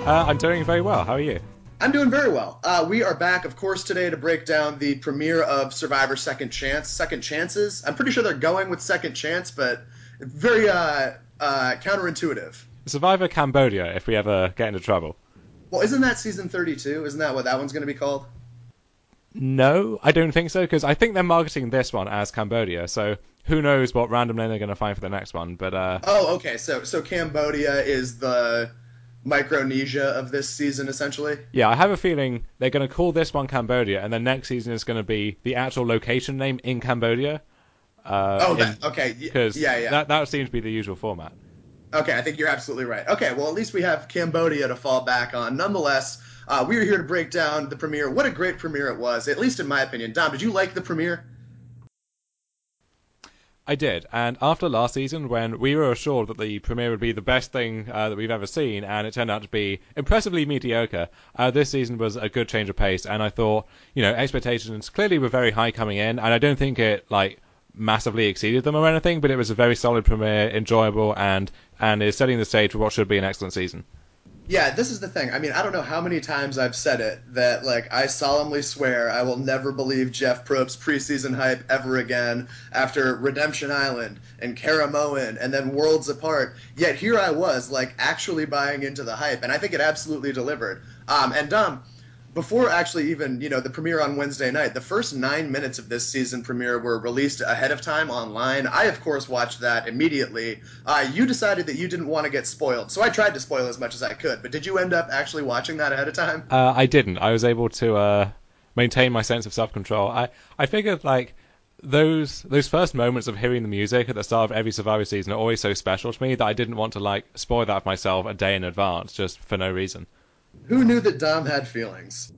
I'm doing very well. How are you? I'm doing very well. We are back, of course, today to break down the premiere of Survivor Second Chance. Second Chances. I'm pretty sure they're going with Second Chance, but very counterintuitive. Survivor Cambodia, if we ever get into trouble. Well, isn't that season 32? Isn't that what that one's going to be called? No, I don't think so, because I think they're marketing this one as Cambodia, so who knows what random name they're going to find for the next one, but Oh, okay. So Cambodia is the Micronesia of this season, essentially. yeah, I have a feeling they're going to call this one Cambodia, and then next season is going to be the actual location name in Cambodia, Oh, in that okay. because Yeah, yeah. that seems to be the usual format. Okay, I think you're absolutely right. Okay, well, at least we have Cambodia to fall back on. Nonetheless, we are here to break down the premiere. What a great premiere it was, at least in my opinion. Dom, did you like the premiere? I did, and after last season, when we were assured that the premiere would be the best thing that we've ever seen, and it turned out to be impressively mediocre, this season was a good change of pace, and I thought, expectations clearly were very high coming in, and I don't think it, massively exceeded them or anything, but it was a very solid premiere, enjoyable, and is setting the stage for what should be an excellent season. Yeah, this is the thing. I mean, I don't know how many times I've said it that, I solemnly swear I will never believe Jeff Probst's preseason hype ever again after Redemption Island and Karamoan and then Worlds Apart. Yet here I was, actually buying into the hype, and I think it absolutely delivered. And Dom, before actually even the premiere on Wednesday night, the first 9 minutes of this season premiere were released ahead of time online. I of course watched that immediately. You decided that you didn't want to get spoiled, so I tried to spoil as much as I could. But did you end up actually watching that ahead of time? I didn't. I was able to maintain my sense of self-control. I figured, those first moments of hearing the music at the start of every Survivor season are always so special to me that I didn't want to, spoil that for myself a day in advance just for no reason. Who knew that Dom had feelings?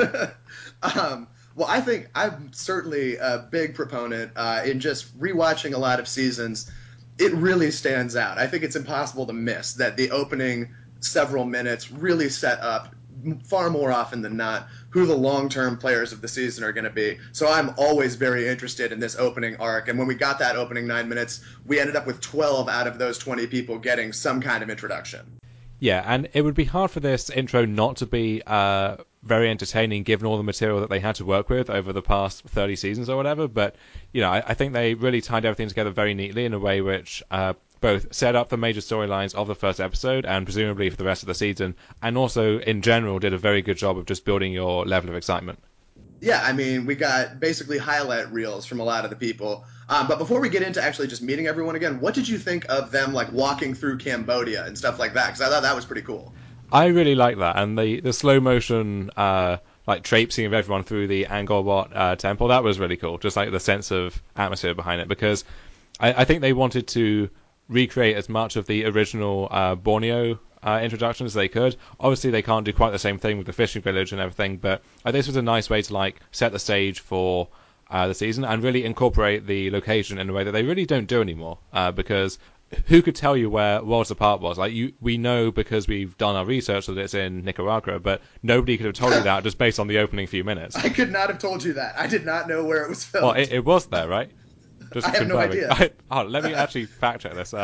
Well, I think I'm certainly a big proponent in just rewatching a lot of seasons. It really stands out. I think it's impossible to miss that the opening several minutes really set up far more often than not who the long-term players of the season are going to be. So I'm always very interested in this opening arc. And when we got that opening 9 minutes, we ended up with 12 out of those 20 people getting some kind of introduction. Yeah, and it would be hard for this intro not to be very entertaining given all the material that they had to work with over the past 30 seasons or whatever. But, I think they really tied everything together very neatly in a way which both set up the major storylines of the first episode and presumably for the rest of the season, and also, in general, did a very good job of just building your level of excitement. Yeah, I mean, we got basically highlight reels from a lot of the people. But before we get into actually just meeting everyone again, what did you think of them walking through Cambodia and stuff like that? Because I thought that was pretty cool. I really like that, and the slow motion traipsing of everyone through the Angkor Wat temple, that was really cool. Just like the sense of atmosphere behind it, because I think they wanted to recreate as much of the original Borneo introduction as they could. Obviously, they can't do quite the same thing with the fishing village and everything, but this was a nice way to set the stage for the season and really incorporate the location in a way that they really don't do anymore. Because who could tell you where Worlds Apart was? We know because we've done our research that it's in Nicaragua, but nobody could have told you that just based on the opening few minets. I could not have told you that. I did not know where it was Well, filmed. it was there, right? I Just have no confirming. idea. Let me actually fact check this.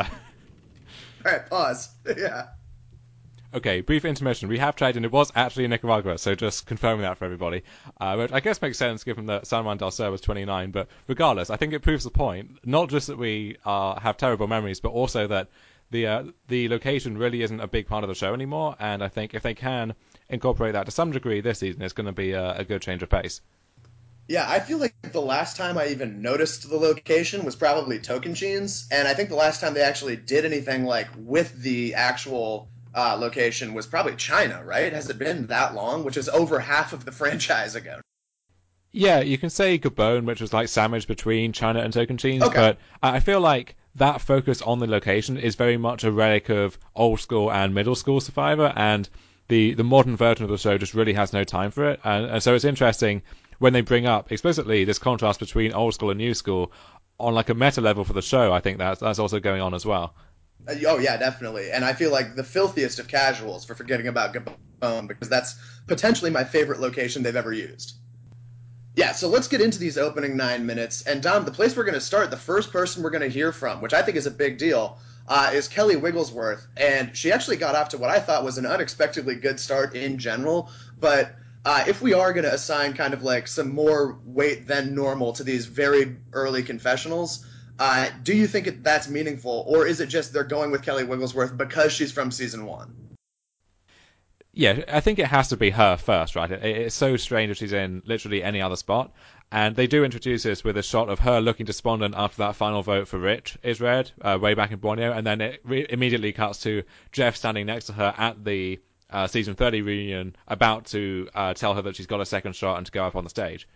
All right, pause. Yeah. Okay, brief intermission. We have checked, and it was actually in Nicaragua, so just confirming that for everybody. Which I guess makes sense given that San Juan del Sur was 29, but regardless, I think it proves the point, not just that we have terrible memories, but also that the location really isn't a big part of the show anymore, and I think if they can incorporate that to some degree this season, it's going to be a good change of pace. Yeah, I feel like the last time I even noticed the location was probably Tocantins, and I think the last time they actually did anything with the actual location was probably China, right? Has it been that long? Which is over half of the franchise ago. Yeah, you can say Gabon, which was sandwiched between China and Tocantins, Okay. but I feel like that focus on the location is very much a relic of old school and middle school Survivor, and the modern version of the show just really has no time for it. And so it's interesting when they bring up explicitly this contrast between old school and new school on a meta level for the show. I think that's also going on as well. Oh yeah, definitely. And I feel like the filthiest of casuals for forgetting about Gabon because that's potentially my favorite location they've ever used. Yeah, so let's get into these opening 9 minutes. And Dom, the place we're going to start, the first person we're going to hear from, which I think is a big deal, is Kelly Wigglesworth, and she actually got off to what I thought was an unexpectedly good start in general. But if we are going to assign kind of like some more weight than normal to these very early confessionals, do you think that's meaningful, or is it just they're going with Kelly Wigglesworth because she's from season one? Yeah, I think it has to be her first, right? It's so strange if she's in literally any other spot. And they do introduce us with a shot of her looking despondent after that final vote for Rich is read, way back in Borneo, and then it immediately cuts to Jeff standing next to her at the season 30 reunion, about to tell her that she's got a second shot and to go up on the stage.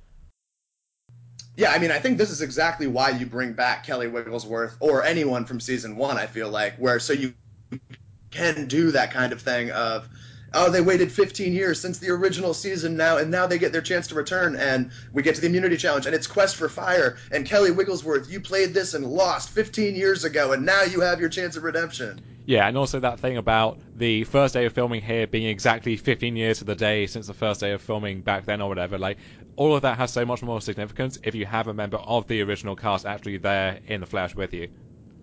Yeah, I mean, I think this is exactly why you bring back Kelly Wigglesworth or anyone from season one. I feel like where so you can do that kind of thing of, oh, they waited 15 years since the original season now, and now they get their chance to return, and we get to the immunity challenge, and it's Quest for Fire, and Kelly Wigglesworth, you played this and lost 15 years ago, and now you have your chance of redemption. Yeah, and also that thing about the first day of filming here being exactly 15 years to the day since the first day of filming back then or whatever. Like, all of that has so much more significance if you have a member of the original cast actually there in the flesh with you.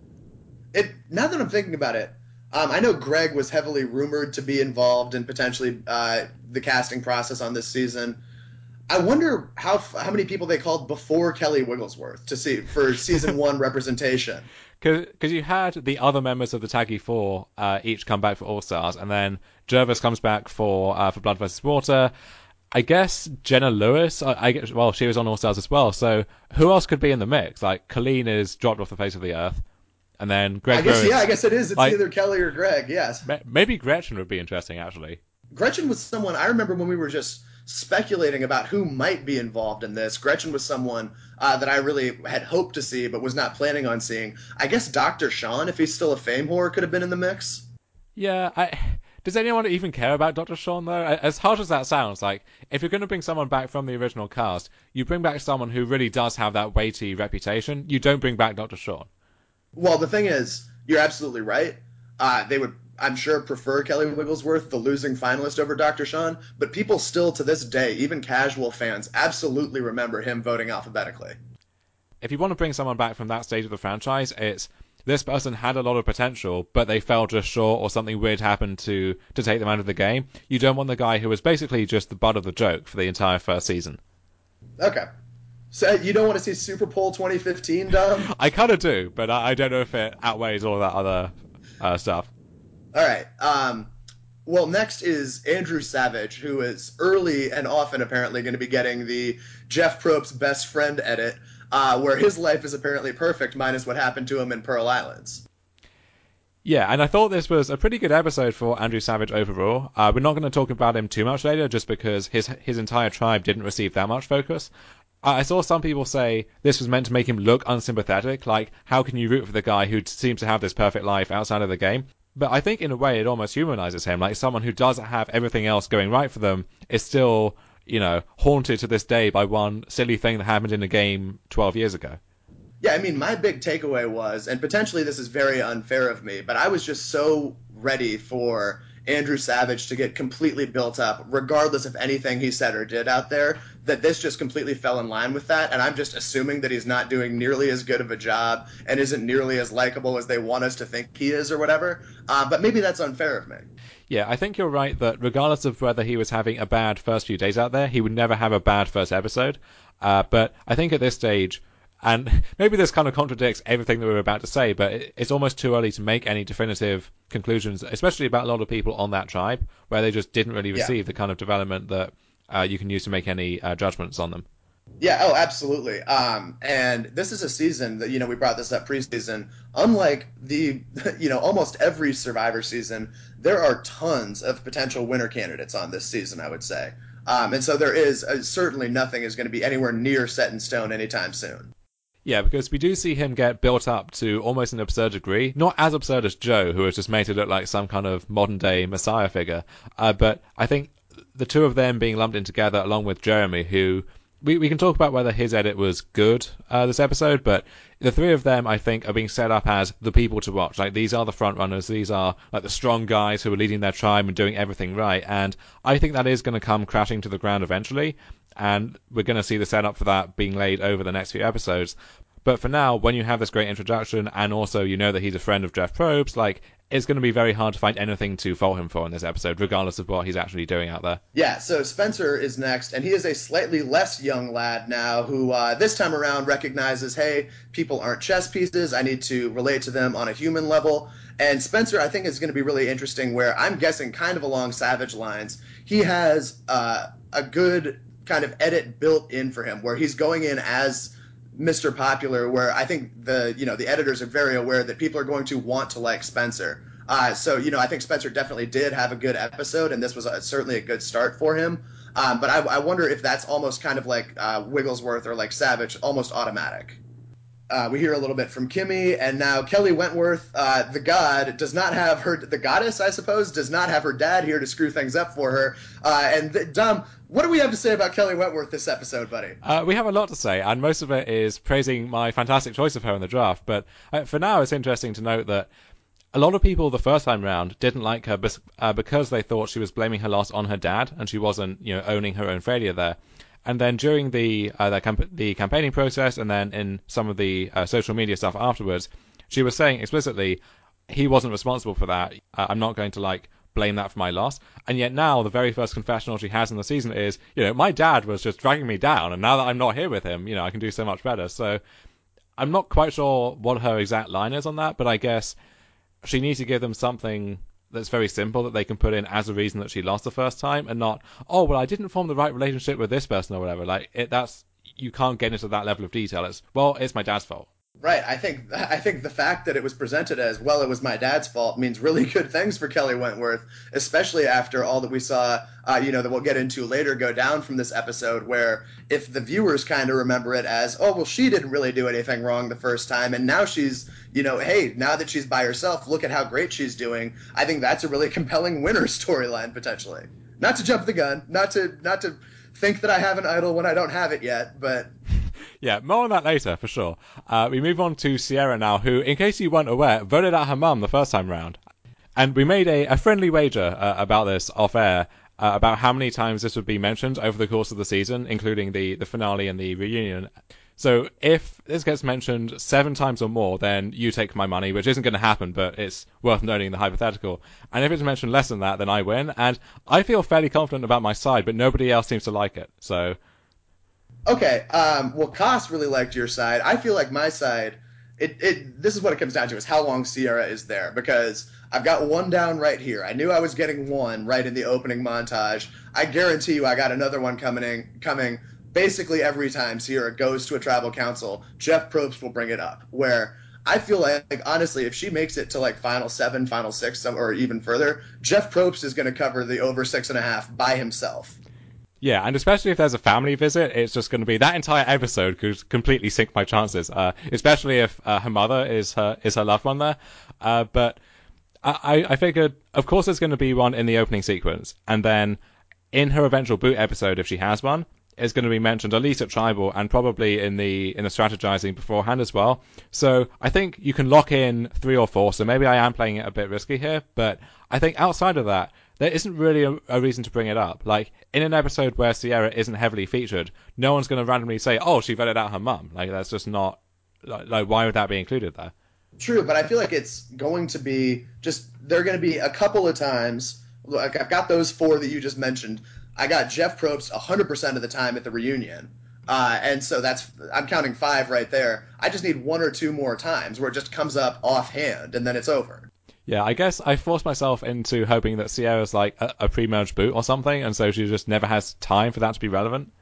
Now that I'm thinking about it, I know Greg was heavily rumored to be involved in potentially the casting process on this season. I wonder how many people they called before Kelly Wigglesworth to see for season one representation. Because you had the other members of the Taggy Four each come back for All Stars, and then Jervis comes back for Blood vs. Water. I guess Jenna Lewis, well, she was on All Stars as well, so who else could be in the mix? Like, Colleen is dropped off the face of the earth, and then I Greg guess Lewis. yeah, I guess it is. It's Like, either Kelly or Greg. Yes, maybe Gretchen would be interesting, actually. Gretchen was someone I remember when we were just speculating about who might be involved in this. Gretchen was someone that I really had hoped to see, but was not planning on seeing. I guess Dr. Sean, if he's still a fame whore, could have been in the mix. Yeah, does anyone even care about Dr. Sean, though? As harsh as that sounds, like, if you're going to bring someone back from the original cast, you bring back someone who really does have that weighty reputation. You don't bring back Dr. Sean. Well, the thing is, you're absolutely right. They would, I'm sure, prefer Kelly Wigglesworth, the losing finalist, over Dr. Sean, but people still, to this day, even casual fans, absolutely remember him voting alphabetically. If you want to bring someone back from that stage of the franchise, it's this person had a lot of potential, but they fell just short, or something weird happened to take them out of the game. You don't want the guy who was basically just the butt of the joke for the entire first season. Okay. So you don't want to see Super Bowl 2015, Dom? I kind of do, but I don't know if it outweighs all of that other stuff. All right. Well, next is Andrew Savage, who is early and often apparently going to be getting the Jeff Probst best friend edit, where his life is apparently perfect, minus what happened to him in Pearl Islands. Yeah, and I thought this was a pretty good episode for Andrew Savage overall. We're not going to talk about him too much later, just because his entire tribe didn't receive that much focus. I saw some people say this was meant to make him look unsympathetic, like, how can you root for the guy who seems to have this perfect life outside of the game? But I think in a way it almost humanizes him, like someone who doesn't have everything else going right for them is still, haunted to this day by one silly thing that happened in a game 12 years ago. Yeah, I mean, my big takeaway was, and potentially this is very unfair of me, but I was just so ready for Andrew Savage to get completely built up, regardless of anything he said or did out there, that this just completely fell in line with that. And I'm just assuming that he's not doing nearly as good of a job and isn't nearly as likable as they want us to think he is or whatever. But maybe that's unfair of me. Yeah, I think you're right that regardless of whether he was having a bad first few days out there, he would never have a bad first episode. But I think at this stage, and maybe this kind of contradicts everything that we were about to say, but it's almost too early to make any definitive conclusions, especially about a lot of people on that tribe, where they just didn't really Yeah. receive the kind of development that you can use to make any judgments on them. Yeah, oh, absolutely. And this is a season that, we brought this up preseason. Unlike the, almost every Survivor season, there are tons of potential winner candidates on this season, I would say. And so there is certainly nothing is going to be anywhere near set in stone anytime soon. Yeah, because we do see him get built up to almost an absurd degree. Not as absurd as Joe, who has just made to look like some kind of modern day messiah figure. But I think the two of them being lumped in together, along with Jeremy, who we can talk about whether his edit was good this episode, but the three of them, I think, are being set up as the people to watch. Like, these are the front runners. These are like the strong guys who are leading their tribe and doing everything right. And I think that is going to come crashing to the ground eventually. And we're going to see the setup for that being laid over the next few episodes. But for now, when you have this great introduction, and also you know that he's a friend of Jeff Probst, like, it's going to be very hard to find anything to fault him for in this episode, regardless of what he's actually doing out there. Yeah, so Spencer is next, and he is a slightly less young lad now who, this time around, recognizes, hey, people aren't chess pieces. I need to relate to them on a human level. And Spencer, I think, is going to be really interesting, where I'm guessing kind of along Savage lines. He has a good kind of edit built in for him, where he's going in as Mr. Popular, where I think the editors are very aware that people are going to want to like Spencer. So I think Spencer definitely did have a good episode, and this was certainly a good start for him. But I wonder if that's almost kind of like Wigglesworth or like Savage, almost automatic. We hear a little bit from Kimmy, and now Kelly Wentworth, the goddess, I suppose, does not have her dad here to screw things up for her. Dom, what do we have to say about Kelly Wentworth this episode, buddy? We have a lot to say, and most of it is praising my fantastic choice of her in the draft. But for now, it's interesting to note that a lot of people the first time round didn't like her because they thought she was blaming her loss on her dad, and she wasn't, owning her own failure there. And then during the campaigning process, and then in some of the social media stuff afterwards, she was saying explicitly, he wasn't responsible for that. I'm not going to blame that for my loss. And yet now the very first confessional she has in the season is, my dad was just dragging me down, and now that I'm not here with him, I can do so much better. So I'm not quite sure what her exact line is on that, but I guess she needs to give them something that's very simple that they can put in as a reason that she lost the first time, and not, oh, well, I didn't form the right relationship with this person or whatever. You can't get into that level of detail. It's my dad's fault. Right. I think the fact that it was presented as, well, it was my dad's fault means really good things for Kelly Wentworth, especially after all that we saw, that we'll get into later go down from this episode, where if the viewers kind of remember it as, oh, well, she didn't really do anything wrong the first time, and now she's, hey, now that she's by herself, look at how great she's doing. I think that's a really compelling winner storyline, potentially. Not to jump the gun, not to think that I have an idol when I don't have it yet, but... Yeah, more on that later, for sure. We move on to Sierra now, who, in case you weren't aware, voted out her mum the first time round. And we made a friendly wager about this off-air, about how many times this would be mentioned over the course of the season, including the finale and the reunion. So if this gets mentioned 7 times or more, then you take my money, which isn't going to happen, but it's worth noting the hypothetical. And if it's mentioned less than that, then I win. And I feel fairly confident about my side, but nobody else seems to like it. So... Okay, well, Koss really liked your side. I feel like my side, this is what it comes down to, is how long Sierra is there, because I've got one down right here. I knew I was getting one right in the opening montage. I guarantee you I got another one coming basically every time Sierra goes to a tribal council. Jeff Probst will bring it up, where I feel like, honestly, if she makes it to final 7, final 6, or even further, Jeff Probst is going to cover the over 6.5 by himself. Yeah, and especially if there's a family visit, it's just going to be that entire episode could completely sink my chances. Especially if her mother is her loved one there. But I figured, of course, there's going to be one in the opening sequence, and then in her eventual boot episode, if she has one, is going to be mentioned at least at Tribal and probably in the strategizing beforehand as well. So I think you can lock in 3 or 4. So maybe I am playing it a bit risky here, but I think outside of that, there isn't really a reason to bring it up. In an episode where Sierra isn't heavily featured, no one's going to randomly say, oh, she voted out her mum. That's just not... why would that be included there? True, but I feel like it's going to be there are going to be a couple of times, I've got those 4 that you just mentioned. I got Jeff Probst 100% of the time at the reunion. And so I'm counting 5 right there. I just need 1 or 2 more times where it just comes up offhand, and then it's over. Yeah, I guess I forced myself into hoping that Sierra's a pre-merge boot or something, and so she just never has time for that to be relevant.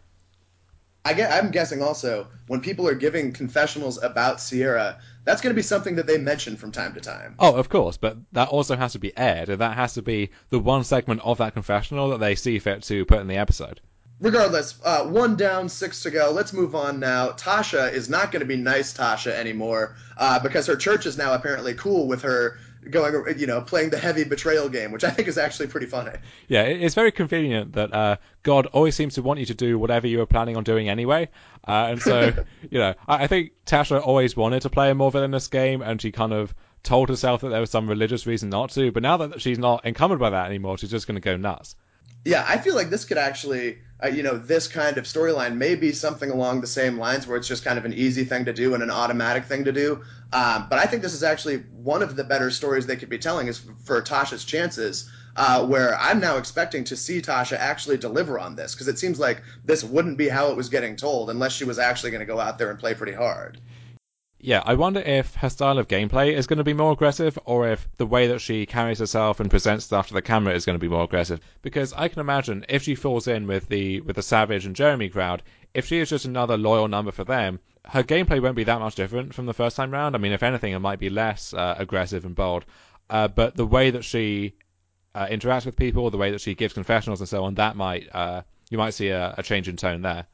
I'm guessing also, when people are giving confessionals about Sierra, that's going to be something that they mention from time to time. Oh, of course, but that also has to be aired, and that has to be the one segment of that confessional that they see fit to put in the episode. Regardless, 1 down, 6 to go. Let's move on now. Tasha is not going to be nice Tasha anymore because her church is now apparently cool with her playing the heavy betrayal game, which I think is actually pretty funny. Yeah, it's very convenient that God always seems to want you to do whatever you were planning on doing anyway. And so, I think Tasha always wanted to play a more villainous game, and she kind of told herself that there was some religious reason not to. But now that she's not encumbered by that anymore, she's just going to go nuts. Yeah, I feel like this could actually this kind of storyline may be something along the same lines where it's just kind of an easy thing to do and an automatic thing to do. But I think this is actually one of the better stories they could be telling is for Tasha's chances, where I'm now expecting to see Tasha actually deliver on this, because it seems like this wouldn't be how it was getting told unless she was actually going to go out there and play pretty hard. Yeah, I wonder if her style of gameplay is going to be more aggressive, or if the way that she carries herself and presents stuff to the camera is going to be more aggressive. Because I can imagine if she falls in with the Savage and Jeremy crowd, if she is just another loyal number for them, her gameplay won't be that much different from the first time round. I mean, if anything, it might be less aggressive and bold. But the way that she interacts with people, the way that she gives confessionals and so on, that might you might see a change in tone there.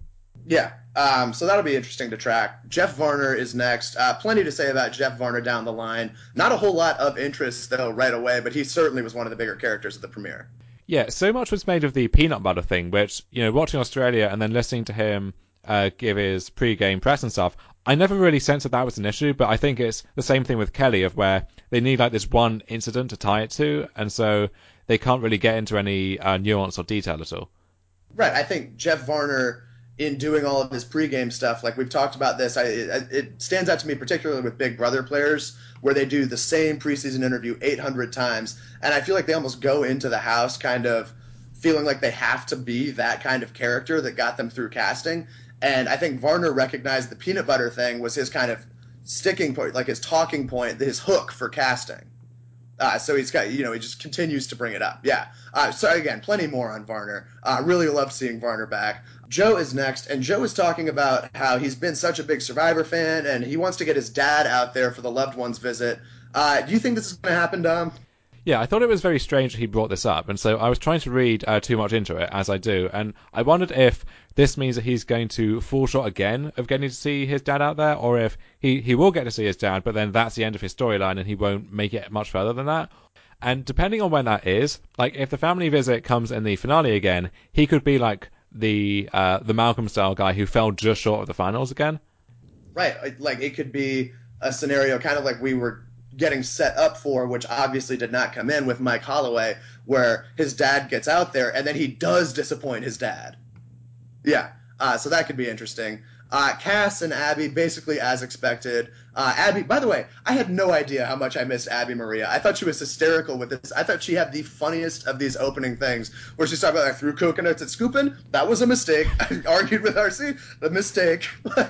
Yeah, so that'll be interesting to track. Jeff Varner is next. Plenty to say about Jeff Varner down the line. Not a whole lot of interest, though, right away, but he certainly was one of the bigger characters at the premiere. Yeah, so much was made of the peanut butter thing, which, watching Australia and then listening to him give his pre-game press and stuff, I never really sensed that was an issue, but I think it's the same thing with Kelly, of where they need like this one incident to tie it to, and so they can't really get into any nuance or detail at all. Right. I think Jeff Varner, in doing all of his pregame stuff, like we've talked about this, it stands out to me particularly with Big Brother players, where they do the same preseason interview 800 times, and I feel like they almost go into the house kind of feeling like they have to be that kind of character that got them through casting. And I think Varner recognized the peanut butter thing was his kind of sticking point, like his talking point, his hook for casting. So he's got, he just continues to bring it up. Yeah. So again, plenty more on Varner. Really love seeing Varner back. Joe is next, and Joe is talking about how he's been such a big Survivor fan, and he wants to get his dad out there for the loved ones visit. Do you think this is going to happen, Dom? Yeah, I thought it was very strange that he brought this up, and so I was trying to read too much into it, as I do, and I wondered if this means that he's going to fall short again of getting to see his dad out there, or if he will get to see his dad, but then that's the end of his storyline and he won't make it much further than that. And depending on when that is, like if the family visit comes in the finale again, he could be like the Malcolm style guy who fell just short of the finals again. Right. Like it could be a scenario kind of like we were getting set up for, which obviously did not come in with Mike Holloway, where his dad gets out there and then he does disappoint his dad. Yeah. So that could be interesting. Cass and Abby, basically as expected. Abby, by the way, I had no idea how much I missed Abby Maria. I thought she was hysterical with this. I thought she had the funniest of these opening things where she's talking about, I threw coconuts at Scoopin'. That was a mistake. I argued with RC. The mistake.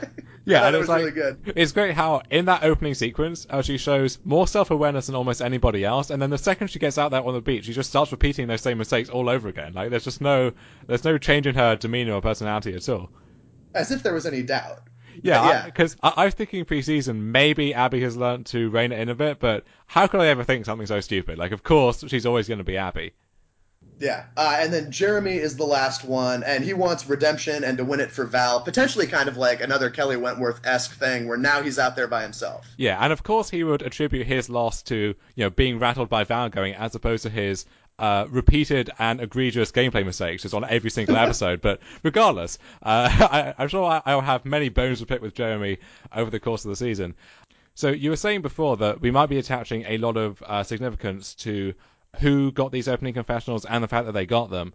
I Yeah, thought and it it's was like really good. it's great how in that opening sequence she shows more self-awareness than almost anybody else, and then the second she gets out there on the beach, she just starts repeating those same mistakes all over again. Like there's no change in her demeanor or personality at all. As if there was any doubt. But Yeah, yeah, because I was thinking pre-season maybe Abby has learned to rein it in a bit, but how could I ever think something so stupid? Like, of course she's always going to be Abby. yeah. And then Jeremy is the last one, and he wants redemption and to win it for Val. Potentially kind of like another Kelly Wentworth-esque thing where now he's out there by himself. Yeah, and of course he would attribute his loss to being rattled by Val going, as opposed to his repeated and egregious gameplay mistakes just on every single episode. But regardless, I'm sure I'll have many bones to pick with Jeremy over the course of the season. So you were saying before that we might be attaching a lot of significance to who got these opening confessionals and the fact that they got them.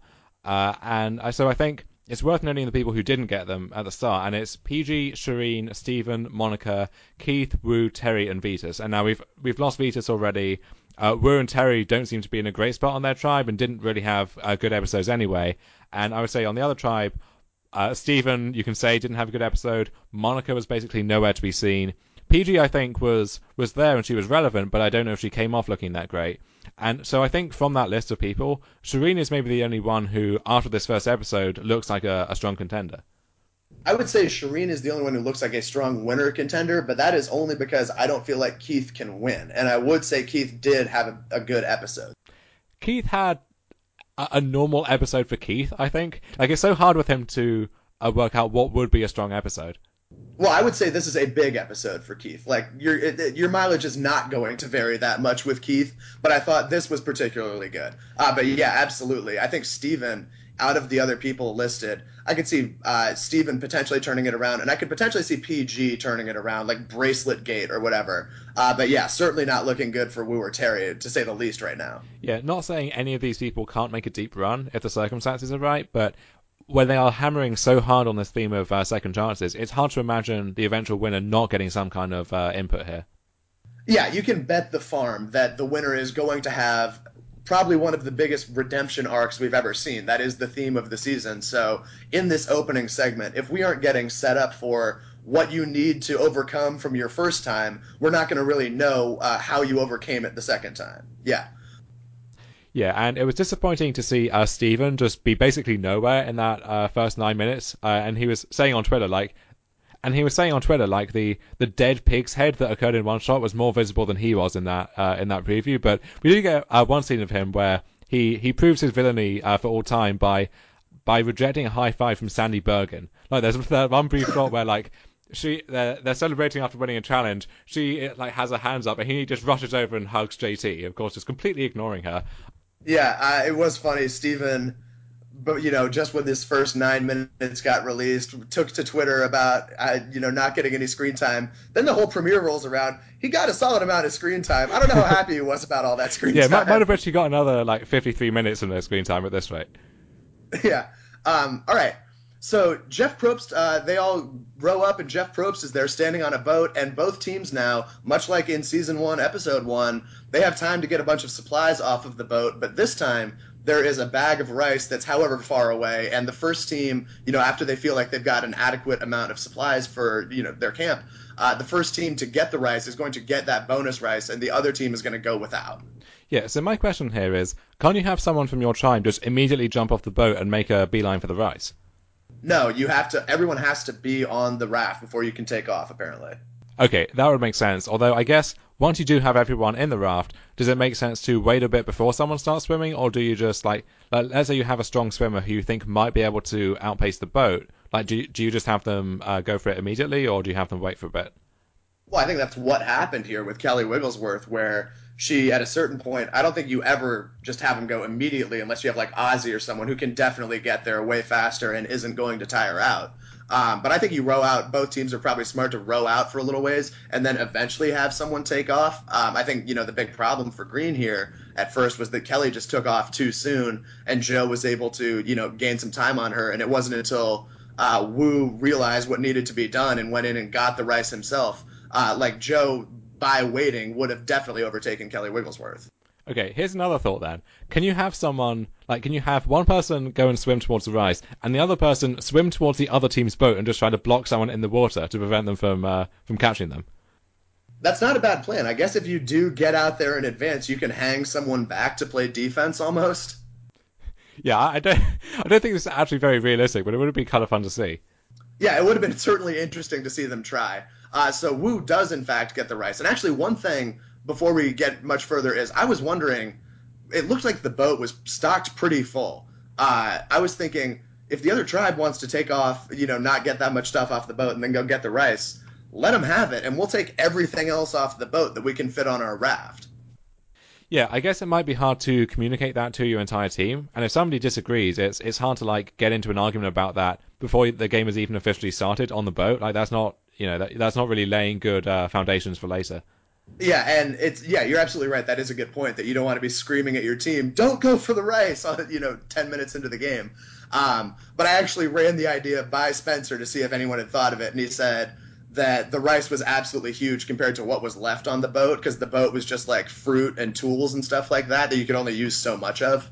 So I think it's worth noting the people who didn't get them at the start, and it's PG, Shireen, Stephen, Monica, Keith, Wu, Terry, and Vetus. And now we've lost Vetus already. Wu and Terry don't seem to be in a great spot on their tribe and didn't really have good episodes anyway. And I would say on the other tribe, Stephen, you can say, didn't have a good episode. Monica was basically nowhere to be seen. PG, I think, was there and she was relevant, but I don't know if she came off looking that great. And so I think from that list of people, Shireen is maybe the only one who, after this first episode, looks like a strong contender. I would say Shireen is the only one who looks like a strong winner contender, but that is only because I don't feel like Keith can win. And I would say Keith did have a good episode. Keith had a normal episode for Keith, I think. Like, it's so hard with him to work out what would be a strong episode. Well, I would say this is a big episode for Keith. Like your mileage is not going to vary that much with Keith, but I thought this was particularly good. But yeah, absolutely. I think Steven, out of the other people listed, I could see Steven potentially turning it around, and I could potentially see PG turning it around, like Bracelet Gate or whatever. But yeah, certainly not looking good for Wu or Terry, to say the least, right now. Yeah, not saying any of these people can't make a deep run if the circumstances are right, but when they are hammering so hard on this theme of second chances, it's hard to imagine the eventual winner not getting some kind of input here. Yeah, you can bet the farm that the winner is going to have probably one of the biggest redemption arcs we've ever seen. That is the theme of the season. So, in this opening segment, if we aren't getting set up for what you need to overcome from your first time, we're not going to really know how you overcame it the second time. Yeah. Yeah, and it was disappointing to see Steven just be basically nowhere in that first 9 minutes. And he was saying on Twitter, like the dead pig's head that occurred in one shot was more visible than he was in that preview. But we do get one scene of him where he proves his villainy for all time by rejecting a high five from Sandy Bergen. Like there's that one brief shot where like they're celebrating after winning a challenge. She like has her hands up, and he just rushes over and hugs JT. Of course, just completely ignoring her. Yeah, it was funny. Steven, but just when this first 9 minutes got released, took to Twitter about not getting any screen time. Then the whole premiere rolls around. He got a solid amount of screen time. I don't know how happy he was about all that screen Yeah, might time. have actually got another like 53 minutes in their screen time at this rate. Yeah. All right. So Jeff Probst, they all row up, and Jeff Probst is there standing on a boat. And both teams now, much like in season 1, episode 1, they have time to get a bunch of supplies off of the boat. But this time, there is a bag of rice that's however far away. And the first team, after they feel like they've got an adequate amount of supplies for their camp, the first team to get the rice is going to get that bonus rice, and the other team is going to go without. Yeah, so my question here is, can't you have someone from your tribe just immediately jump off the boat and make a beeline for the rice? No, you have to. Everyone has to be on the raft before you can take off. Apparently. Okay, that would make sense. Although I guess once you do have everyone in the raft, does it make sense to wait a bit before someone starts swimming, or do you just like let's say you have a strong swimmer who you think might be able to outpace the boat? Like, do you just have them go for it immediately, or do you have them wait for a bit? Well, I think that's what happened here with Kelly Wigglesworth, where she, at a certain point, I don't think you ever just have them go immediately unless you have like Ozzy or someone who can definitely get there way faster and isn't going to tire out. But I think you row out. Both teams are probably smart to row out for a little ways and then eventually have someone take off. I think the big problem for Green here at first was that Kelly just took off too soon, and Joe was able to gain some time on her, and it wasn't until Wu realized what needed to be done and went in and got the rice himself. Like Joe, by waiting, would have definitely overtaken Kelly Wigglesworth. Okay, here's another thought then. Can you have someone, like, can you have one person go and swim towards the rice, and the other person swim towards the other team's boat and just try to block someone in the water to prevent them from catching them? That's not a bad plan. I guess if you do get out there in advance, you can hang someone back to play defense almost. Yeah, I don't think this is actually very realistic, but it would be kind of fun to see. Yeah, it would have been certainly interesting to see them try. So Wu does, in fact, get the rice. And actually, one thing before we get much further is I was wondering, it looked like the boat was stocked pretty full. I was thinking, if the other tribe wants to take off, not get that much stuff off the boat and then go get the rice, let them have it, and we'll take everything else off the boat that we can fit on our raft. Yeah, I guess it might be hard to communicate that to your entire team, and if somebody disagrees, it's hard to like get into an argument about that before the game has even officially started on the boat. Like that's not that's not really laying good foundations for later. Yeah, and you're absolutely right. That is a good point that you don't want to be screaming at your team, "Don't go for the rice," 10 minutes into the game. But I actually ran the idea by Spencer to see if anyone had thought of it, and he said that the rice was absolutely huge compared to what was left on the boat because the boat was just like fruit and tools and stuff like that you could only use so much of.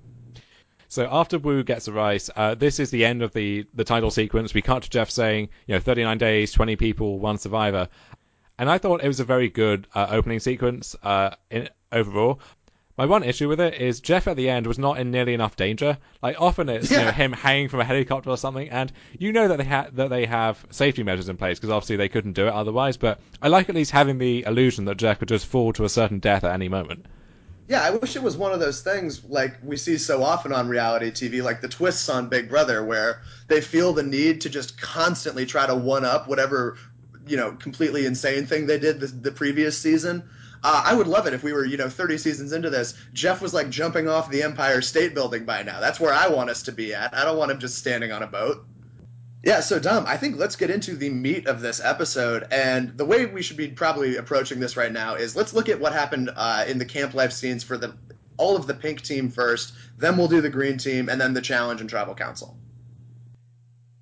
So after Wu gets the rice, this is the end of the title sequence. We cut to Jeff saying, 39 days, 20 people, one survivor. And I thought it was a very good opening sequence overall. My one issue with it is Jeff at the end was not in nearly enough danger. Like often it's Yeah. him hanging from a helicopter or something, and that they have safety measures in place because obviously they couldn't do it otherwise. But I like at least having the illusion that Jeff could just fall to a certain death at any moment. Yeah, I wish it was one of those things like we see so often on reality TV, like the twists on Big Brother, where they feel the need to just constantly try to one up whatever, completely insane thing they did the previous season. I would love it if we were, 30 seasons into this. Jeff was like jumping off the Empire State Building by now. That's where I want us to be at. I don't want him just standing on a boat. Yeah, so Dom, I think let's get into the meat of this episode. And the way we should be probably approaching this right now is let's look at what happened in the camp life scenes for all of the pink team first. Then we'll do the green team, and then the challenge and tribal council.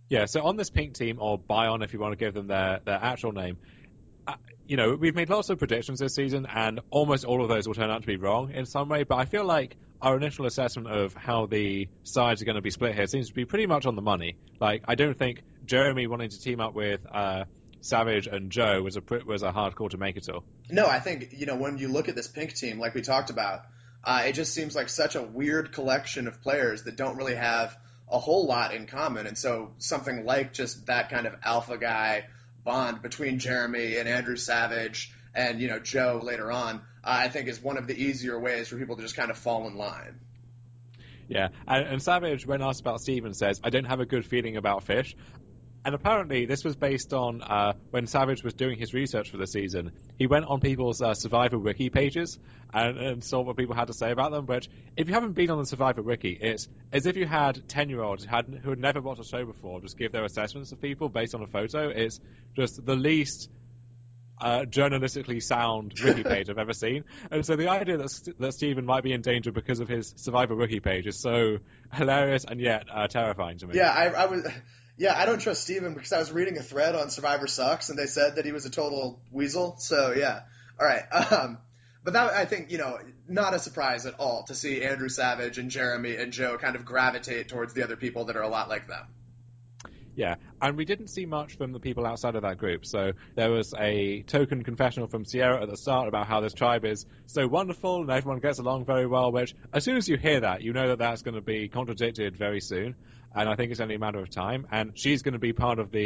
Yeah, so on this pink team, or Bion if you want to give them their actual name, we've made lots of predictions this season, and almost all of those will turn out to be wrong in some way. But I feel like our initial assessment of how the sides are going to be split here seems to be pretty much on the money. Like, I don't think Jeremy wanting to team up with Savage and Joe was a hard call to make at all. No, I think, when you look at this pink team, like we talked about, it just seems like such a weird collection of players that don't really have a whole lot in common. And so something like just that kind of alpha guy bond between Jeremy and Andrew Savage and, Joe later on, I think is one of the easier ways for people to just kind of fall in line. Yeah, and Savage, when asked about Steven, says, "I don't have a good feeling about Fish." And apparently, this was based on when Savage was doing his research for the season. He went on people's Survivor Wiki pages and saw what people had to say about them. Which, if you haven't been on the Survivor Wiki, it's as if you had 10-year-olds who had never watched a show before just give their assessments of people based on a photo. It's just the least journalistically sound wiki page I've ever seen. And so the idea that Steven might be in danger because of his Survivor wiki page is so hilarious and yet terrifying to me. Yeah, I was. Yeah, I don't trust Steven because I was reading a thread on Survivor Sucks and they said that he was a total weasel. So yeah, all right. But that I think not a surprise at all to see Andrew Savage and Jeremy and Joe kind of gravitate towards the other people that are a lot like them. Yeah, and we didn't see much from the people outside of that group. So there was a token confessional from Sierra at the start about how this tribe is so wonderful and everyone gets along very well, which as soon as you hear that, you know that that's going to be contradicted very soon. And I think it's only a matter of time. And she's going to be part of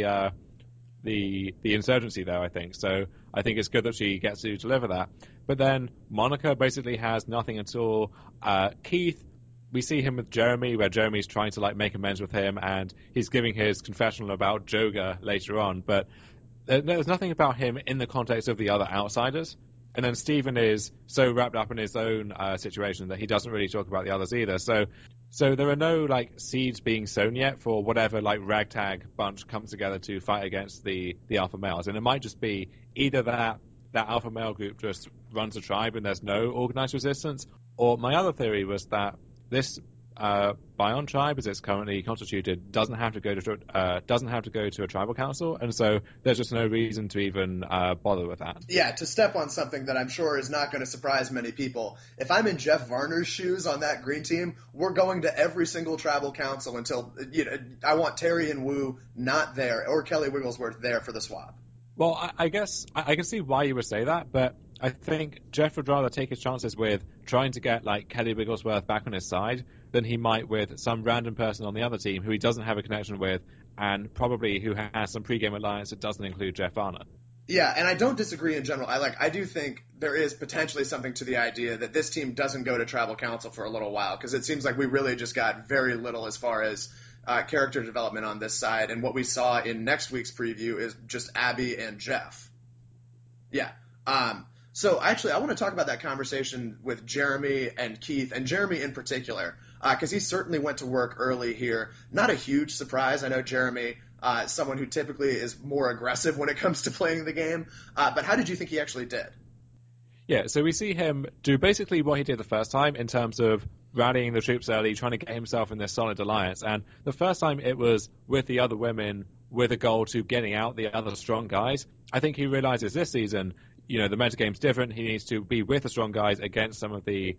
the insurgency there, I think. So I think it's good that she gets to deliver that. But then Monica basically has nothing at all. Keith, we see him with Jeremy, where Jeremy's trying to make amends with him, and he's giving his confessional about Joga later on. But there's nothing about him in the context of the other outsiders. And then Stephen is so wrapped up in his own situation that he doesn't really talk about the others either. So there are no seeds being sown yet for whatever ragtag bunch comes together to fight against the alpha males. And it might just be either that alpha male group just runs a tribe and there's no organized resistance, or my other theory was that this Bion tribe, as it's currently constituted, doesn't have to go to a tribal council, and so there's just no reason to even bother with that. Yeah, to step on something that I'm sure is not going to surprise many people. If I'm in Jeff Varner's shoes on that green team, we're going to every single tribal council until I want Terry and Wu not there or Kelly Wigglesworth there for the swap. Well, I guess I can see why you would say that, but I think Jeff would rather take his chances with trying to get Kelly Wigglesworth back on his side than he might with some random person on the other team who he doesn't have a connection with and probably who has some pre-game alliance that doesn't include Jeff Varner. Yeah, and I don't disagree in general. I do think there is potentially something to the idea that this team doesn't go to tribal council for a little while because it seems like we really just got very little as far as character development on this side, and what we saw in next week's preview is just Abby and Jeff. Yeah. So actually, I want to talk about that conversation with Jeremy and Keith, and Jeremy in particular, because he certainly went to work early here. Not a huge surprise. I know Jeremy, someone who typically is more aggressive when it comes to playing the game. But how did you think he actually did? Yeah, so we see him do basically what he did the first time in terms of rallying the troops early, trying to get himself in this solid alliance. And the first time it was with the other women with a goal to getting out the other strong guys. I think he realizes this season, the metagame's different. He needs to be with the strong guys against some of the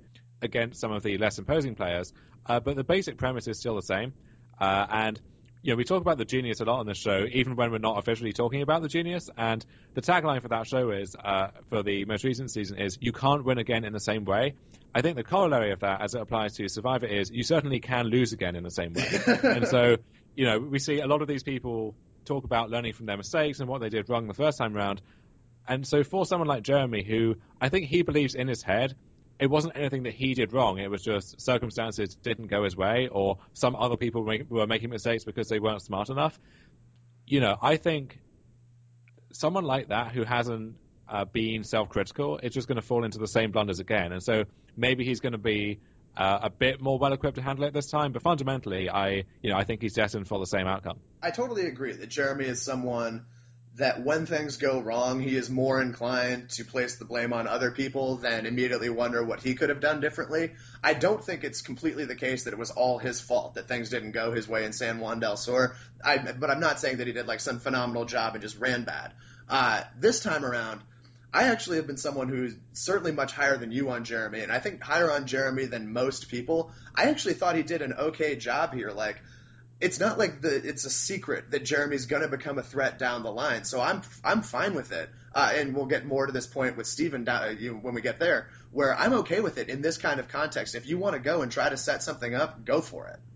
less imposing players. But the basic premise is still the same. And we talk about the Genius a lot on this show, even when we're not officially talking about the Genius. And the tagline for that show is, for the most recent season, is "You can't win again in the same way." I think the corollary of that, as it applies to Survivor, is you certainly can lose again in the same way. And so, we see a lot of these people talk about learning from their mistakes and what they did wrong the first time round. And so for someone like Jeremy, who I think he believes in his head, it wasn't anything that he did wrong. It was just circumstances didn't go his way, or some other people were making mistakes because they weren't smart enough. I think someone like that who hasn't been self-critical is just going to fall into the same blunders again. And so maybe he's going to be a bit more well-equipped to handle it this time. But fundamentally, I think he's destined for the same outcome. I totally agree that Jeremy is someone that when things go wrong, he is more inclined to place the blame on other people than immediately wonder what he could have done differently. I don't think it's completely the case that it was all his fault that things didn't go his way in San Juan del Sur. But I'm not saying that he did like some phenomenal job and just ran bad. This time around, I actually have been someone who's certainly much higher than you on Jeremy, and I think higher on Jeremy than most people. I actually thought he did an okay job here. Like, it's not like it's a secret that Jeremy's going to become a threat down the line. So I'm fine with it. And we'll get more to this point with Steven when we get there, where I'm okay with it in this kind of context. If you want to go and try to set something up, go for it.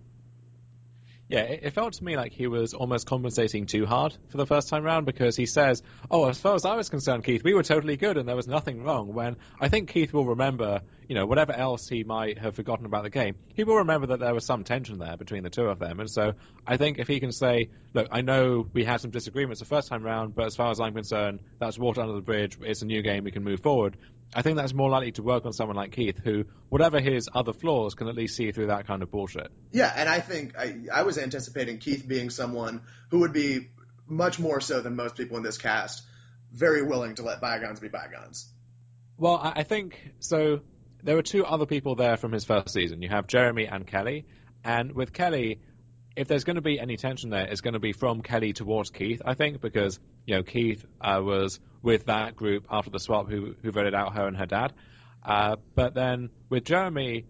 Yeah, it felt to me like he was almost compensating too hard for the first time round because he says, "Oh, as far as I was concerned, Keith, we were totally good and there was nothing wrong." When I think Keith will remember, whatever else he might have forgotten about the game, he will remember that there was some tension there between the two of them. And so I think if he can say, "Look, I know we had some disagreements the first time round, but as far as I'm concerned, that's water under the bridge. It's a new game. We can move forward." I think that's more likely to work on someone like Keith, who, whatever his other flaws, can at least see through that kind of bullshit. Yeah, and I think I was anticipating Keith being someone who would be much more so than most people in this cast, very willing to let bygones be bygones. Well, I think so. There were two other people there from his first season. You have Jeremy and Kelly, and with Kelly, if there's going to be any tension there, it's going to be from Kelly towards Keith. I think because Keith was with that group after the swap who voted out her and her dad, but then with Jeremy,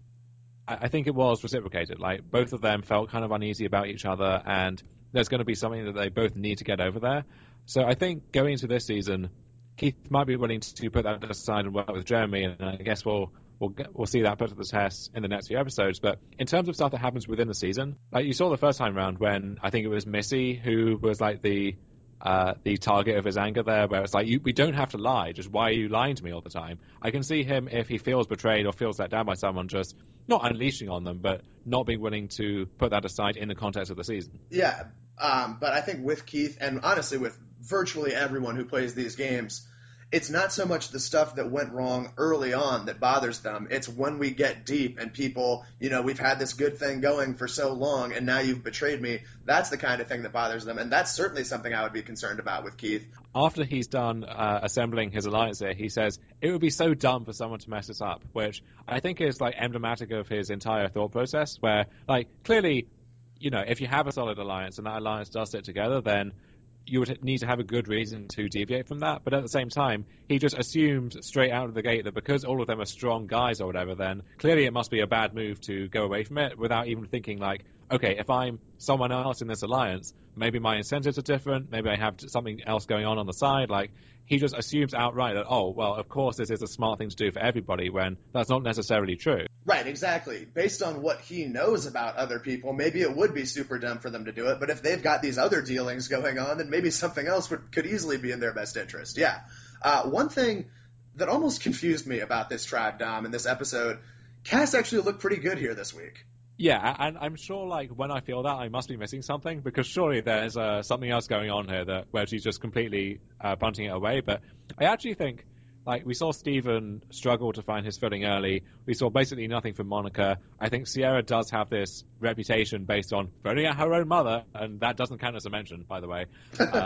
I think it was reciprocated. Like both of them felt kind of uneasy about each other, and there's going to be something that they both need to get over there. So I think going into this season, Keith might be willing to put that aside and work with Jeremy, and I guess we'll see that put to the test in the next few episodes. But in terms of stuff that happens within the season, like you saw the first time round when I think it was Missy who was like the target of his anger there, where it's like, we don't have to lie, just why are you lying to me all the time? I can see him, if he feels betrayed or feels let down by someone, just not unleashing on them, but not being willing to put that aside in the context of the season. Yeah, but I think with Keith, and honestly with virtually everyone who plays these games, it's not so much the stuff that went wrong early on that bothers them. It's when we get deep and people, we've had this good thing going for so long and now you've betrayed me. That's the kind of thing that bothers them. And that's certainly something I would be concerned about with Keith. After he's done assembling his alliance there, he says, it would be so dumb for someone to mess this up, which I think is like emblematic of his entire thought process, where like clearly, if you have a solid alliance and that alliance does sit together, then you would need to have a good reason to deviate from that. But at the same time, he just assumed straight out of the gate that because all of them are strong guys or whatever, then clearly it must be a bad move to go away from it without even thinking like, okay, if I'm someone else in this alliance, maybe my incentives are different, maybe I have something else going on the side. Like, he just assumes outright that, oh, well, of course this is a smart thing to do for everybody, when that's not necessarily true. Right, exactly. Based on what he knows about other people, maybe it would be super dumb for them to do it, but if they've got these other dealings going on, then maybe something else could easily be in their best interest. Yeah. One thing that almost confused me about this tribe, Dom, in this episode, Cass actually looked pretty good here this week. Yeah, and I'm sure, like, when I feel that, I must be missing something, because surely there's something else going on here where she's just completely punting it away. But I actually think, like, we saw Steven struggle to find his footing early. We saw basically nothing from Monica. I think Sierra does have this reputation based on voting out her own mother, and that doesn't count as a mention, by the way.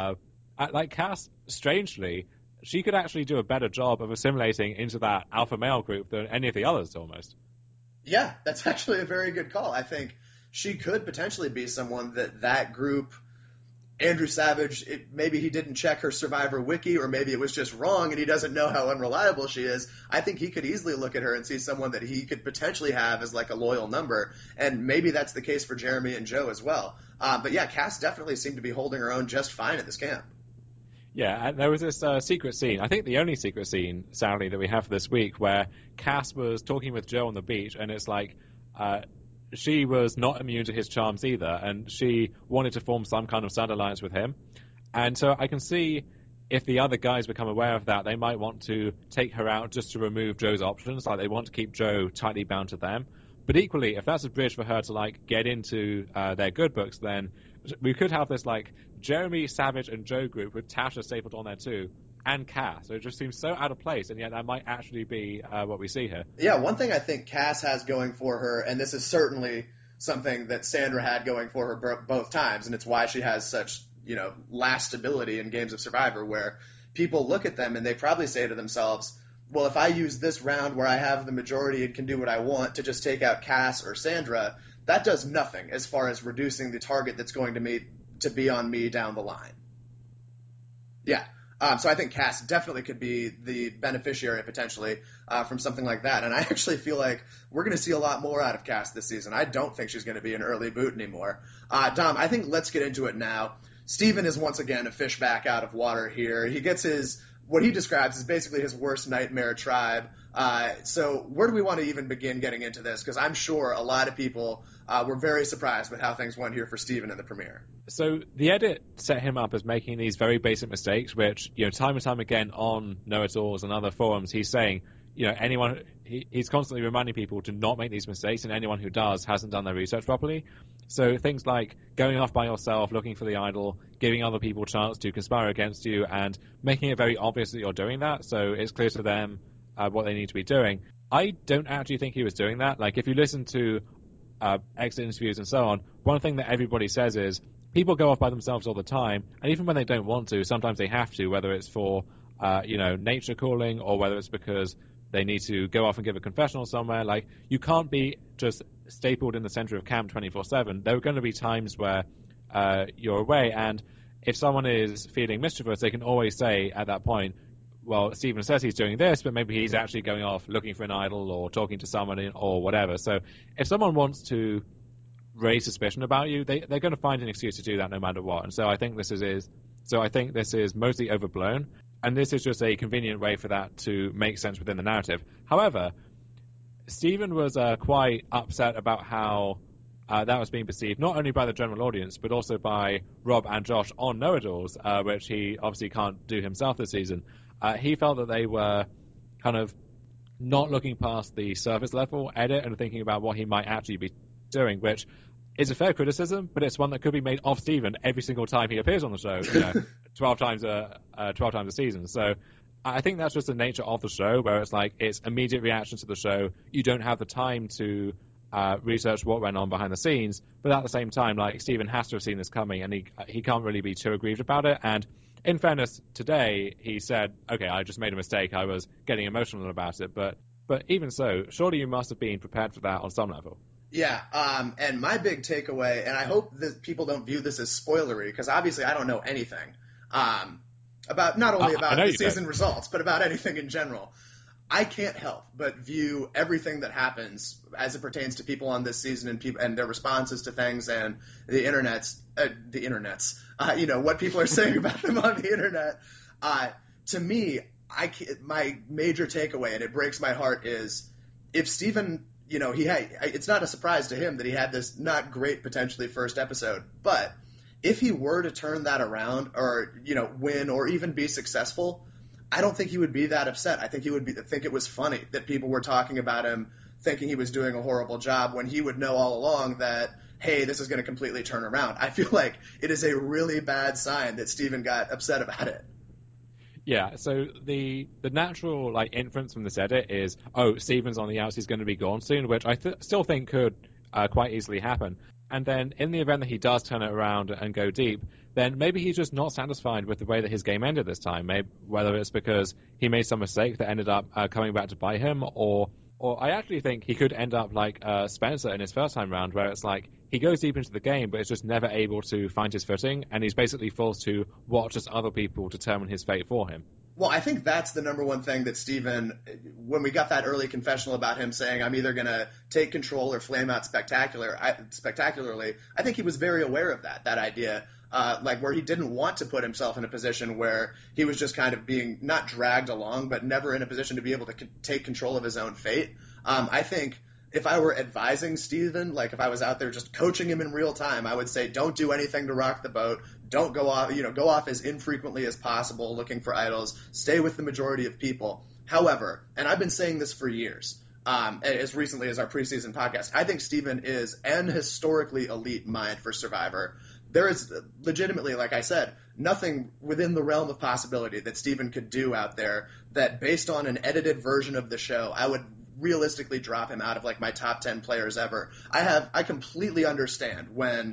Like, Cass, strangely, she could actually do a better job of assimilating into that alpha male group than any of the others, almost. Yeah, that's actually a very good call. I think she could potentially be someone that group. Andrew Savage, maybe he didn't check her Survivor wiki, or maybe it was just wrong and he doesn't know how unreliable she is. I think he could easily look at her and see someone that he could potentially have as like a loyal number, and maybe that's the case for Jeremy and Joe as well. But yeah, Cass definitely seemed to be holding her own just fine at this camp. Yeah, and there was this secret scene, I think the only secret scene, sadly, that we have this week, where Cass was talking with Joe on the beach, and it's like she was not immune to his charms either, and she wanted to form some kind of sad alliance with him. And so I can see if the other guys become aware of that, they might want to take her out just to remove Joe's options, like they want to keep Joe tightly bound to them. But equally, if that's a bridge for her to like get into their good books, then we could have this like Jeremy, Savage, and Joe group with Tasha stapled on there too, and Cass. So it just seems so out of place, and yet that might actually be what we see here. Yeah, one thing I think Cass has going for her, and this is certainly something that Sandra had going for her both times, and it's why she has such lastability in games of Survivor, where people look at them and they probably say to themselves, well, if I use this round where I have the majority and can do what I want to just take out Cass or Sandra, that does nothing as far as reducing the target that's going to be on me down the line. Yeah. So I think Cass definitely could be the beneficiary potentially from something like that. And I actually feel like we're going to see a lot more out of Cass this season. I don't think she's going to be an early boot anymore. Dom, I think let's get into it now. Steven is once again a fish back out of water here. He gets what he describes as basically his worst nightmare tribe. So where do we want to even begin getting into this? Because I'm sure a lot of people were very surprised with how things went here for Steven in the premiere. So the edit set him up as making these very basic mistakes, which, time and time again on Know-It-Alls and other forums, he's saying, he's constantly reminding people to not make these mistakes, and anyone who does hasn't done their research properly. So things like going off by yourself, looking for the idol, giving other people a chance to conspire against you, and making it very obvious that you're doing that, so it's clear to them what they need to be doing. I don't actually think he was doing that. Like, if you listen to exit interviews and so on, one thing that everybody says is people go off by themselves all the time, and even when they don't want to, sometimes they have to, whether it's for nature calling or whether it's because they need to go off and give a confessional somewhere. Like, you can't be just stapled in the center of camp 24/7. There are going to be times where you're away, and if someone is feeling mischievous, they can always say at that point, well, Steven says he's doing this, but maybe he's actually going off looking for an idol or talking to someone or whatever. So if someone wants to raise suspicion about you, they're going to find an excuse to do that no matter what. And so I think this is mostly overblown, and this is just a convenient way for that to make sense within the narrative. However, Steven was quite upset about how that was being perceived, not only by the general audience, but also by Rob and Josh on Know-It-Alls, which he obviously can't do himself this season. He felt that they were kind of not looking past the surface level edit and thinking about what he might actually be doing, which is a fair criticism, but it's one that could be made of Steven every single time he appears on the show, 12 times a season. So I think that's just the nature of the show, where it's like it's immediate reaction to the show. You don't have the time to research what went on behind the scenes, but at the same time, like, Steven has to have seen this coming, and he can't really be too aggrieved about it. And in fairness, today he said, "Okay, I just made a mistake. I was getting emotional about it." But even so, surely you must have been prepared for that on some level. Yeah, and my big takeaway, and I hope that people don't view this as spoilery, because obviously I don't know anything about not only about the season results, but about anything in general. I can't help but view everything that happens as it pertains to people on this season and their responses to things and the internets, what people are saying about them on the internet. To me, my major takeaway, and it breaks my heart, is if Steven, it's not a surprise to him that he had this not great potentially first episode, but if he were to turn that around or, win or even be successful, I don't think he would be that upset. I think he would think it was funny that people were talking about him thinking he was doing a horrible job when he would know all along that, hey, this is going to completely turn around. I feel like it is a really bad sign that Steven got upset about it. Yeah, so the natural inference from this edit is, Steven's on the outs, he's going to be gone soon, which I still think could quite easily happen. And then in the event that he does turn it around and go deep, then maybe he's just not satisfied with the way that his game ended this time. Maybe whether it's because he made some mistake that ended up coming back to bite him, or I actually think he could end up like Spencer in his first time round, where it's like he goes deep into the game, but is just never able to find his footing, and he's basically forced to watch as other people determine his fate for him. Well, I think that's the number one thing that Steven, when we got that early confessional about him saying, I'm either going to take control or flame out spectacularly, I think he was very aware of that idea, where he didn't want to put himself in a position where he was just kind of being not dragged along, but never in a position to be able to take control of his own fate. I think if I were advising Steven, like if I was out there just coaching him in real time, I would say, don't do anything to rock the boat. Don't go off, go off as infrequently as possible looking for idols. Stay with the majority of people. However, and I've been saying this for years, as recently as our preseason podcast, I think Steven is an historically elite mind for Survivor. There is legitimately, like I said, nothing within the realm of possibility that Steven could do out there that, based on an edited version of the show, I would realistically drop him out of like my top 10 players ever. I completely understand when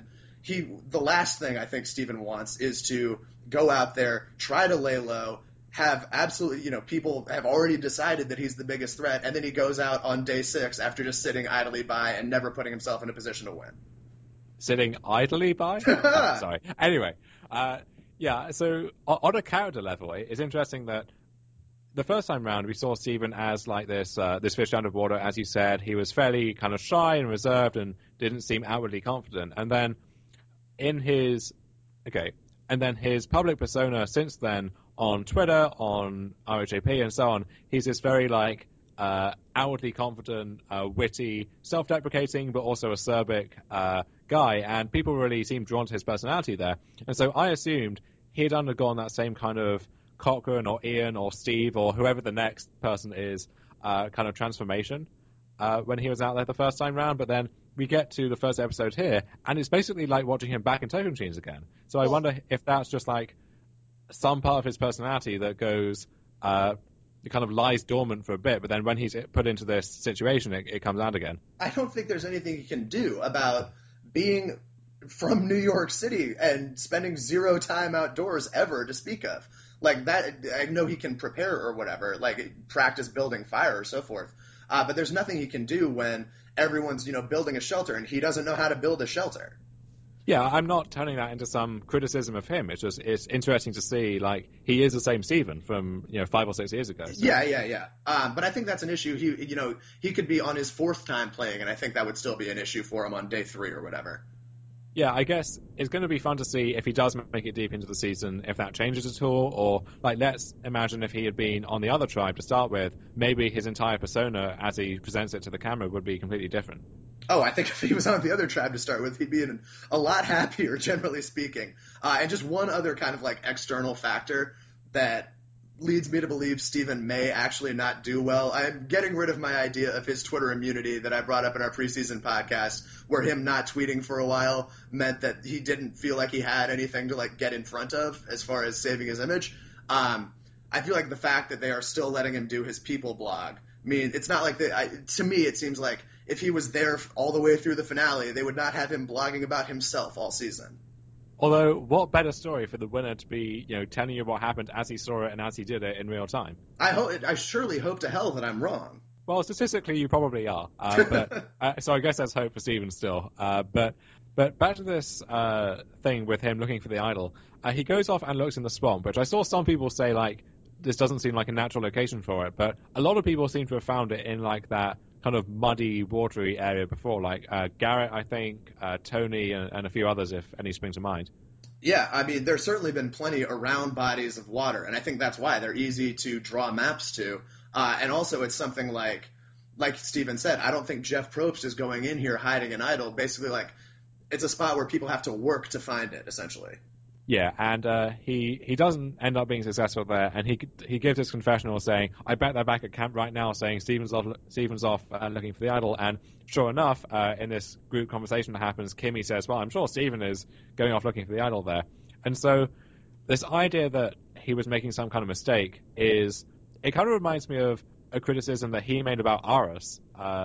the last thing I think Steven wants is to go out there, try to lay low, have absolutely, people have already decided that he's the biggest threat, and then he goes out on day 6 after just sitting idly by and never putting himself in a position to win. Sitting idly by? Sorry. Anyway, yeah, so on a character level, it's interesting that the first time round, we saw Steven as like this fish out of water. As you said, he was fairly kind of shy and reserved and didn't seem outwardly confident. And then his public persona since then on Twitter, on RHAP, and so on, he's this very like outwardly confident, witty, self-deprecating, but also acerbic guy. And people really seemed drawn to his personality there. And so I assumed he had undergone that same kind of Cochrane or Ian or Steve or whoever the next person is kind of transformation when he was out there the first time round. But then we get to the first episode here, and it's basically like watching him back in Token Machines again. So I wonder if that's just like some part of his personality that goes it kind of lies dormant for a bit, but then when he's put into this situation, it comes out again. I don't think there's anything he can do about being from New York City and spending 0 time outdoors ever to speak of. Like that, I know he can prepare or whatever, like practice building fire or so forth. But there's nothing he can do when everyone's, building a shelter and he doesn't know how to build a shelter. Yeah, I'm not turning that into some criticism of him. It's interesting to see, like, he is the same Steven from 5 or 6 years ago. So. Yeah. But I think that's an issue. He could be on his 4th time playing, and I think that would still be an issue for him on day 3 or whatever. Yeah, I guess it's going to be fun to see if he does make it deep into the season, if that changes at all, or, like, let's imagine if he had been on the other tribe to start with, maybe his entire persona, as he presents it to the camera, would be completely different. Oh, I think if he was on the other tribe to start with, he'd be a lot happier, generally speaking. And just one other kind of, like, external factor that leads me to believe Steven may actually not do well. I'm getting rid of my idea of his Twitter immunity that I brought up in our preseason podcast, where him not tweeting for a while meant that he didn't feel like he had anything to like get in front of as far as saving his image. I feel like the fact that they are still letting him do his People blog it's not like to me it seems like if he was there all the way through the finale, they would not have him blogging about himself all season. Although, what better story for the winner to be, telling you what happened as he saw it and as he did it in real time? I surely hope to hell that I'm wrong. Well, statistically, you probably are. So I guess there's hope for Steven still. But back to this thing with him looking for the idol. He goes off and looks in the swamp, which I saw some people say, like, this doesn't seem like a natural location for it. But a lot of people seem to have found it in, like, that kind of muddy, watery area before. Like Garrett, I think, Tony, and a few others, if any spring to mind. Yeah, I mean, there's certainly been plenty around bodies of water, and I think that's why they're easy to draw maps to. And also, it's something like Steven said, I don't think Jeff Probst is going in here hiding an idol. Basically, like, it's a spot where people have to work to find it, essentially. Yeah, and he doesn't end up being successful there, and he gives his confessional saying, "I bet they're back at camp right now, saying Steven's off looking for the idol." And sure enough, in this group conversation that happens, Kimmy says, "Well, I'm sure Steven is going off looking for the idol there." And so this idea that he was making some kind of mistake it kind of reminds me of a criticism that he made about Aris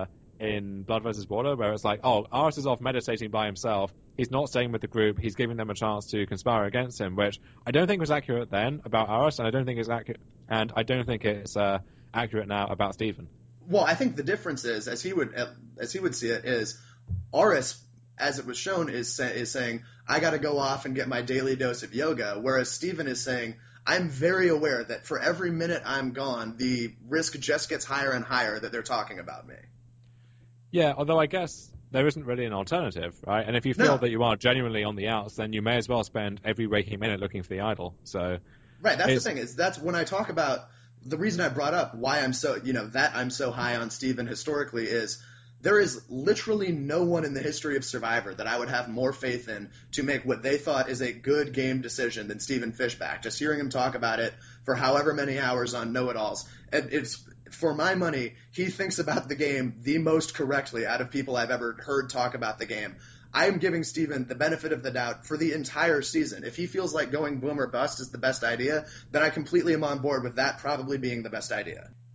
in Blood vs. Water, where it's like, oh, Aris is off meditating by himself. He's not staying with the group. He's giving them a chance to conspire against him, which I don't think was accurate then about Aris, and I don't think it's accurate, and I don't think it's accurate now about Steven. Well, I think the difference is, as he would see it, is Aris, as it was shown, is saying, I got to go off and get my daily dose of yoga, whereas Steven is saying, I'm very aware that for every minute I'm gone, the risk just gets higher and higher that they're talking about me. Yeah, although I guess there isn't really an alternative, right? And if you feel that you are genuinely on the outs, then you may as well spend every waking minute looking for the idol. So, right, that's the thing, that's when I talk about the reason I brought up why I'm so, that I'm so high on Steven historically is there is literally no one in the history of Survivor that I would have more faith in to make what they thought is a good game decision than Stephen Fishbach. Just hearing him talk about it for however many hours on Know-It-Alls, it's, for my money, he thinks about the game the most correctly out of people I've ever heard talk about the game. I'm giving Steven the benefit of the doubt for the entire season. If he feels like going boom or bust is the best idea, then I completely am on board with that probably being the best idea.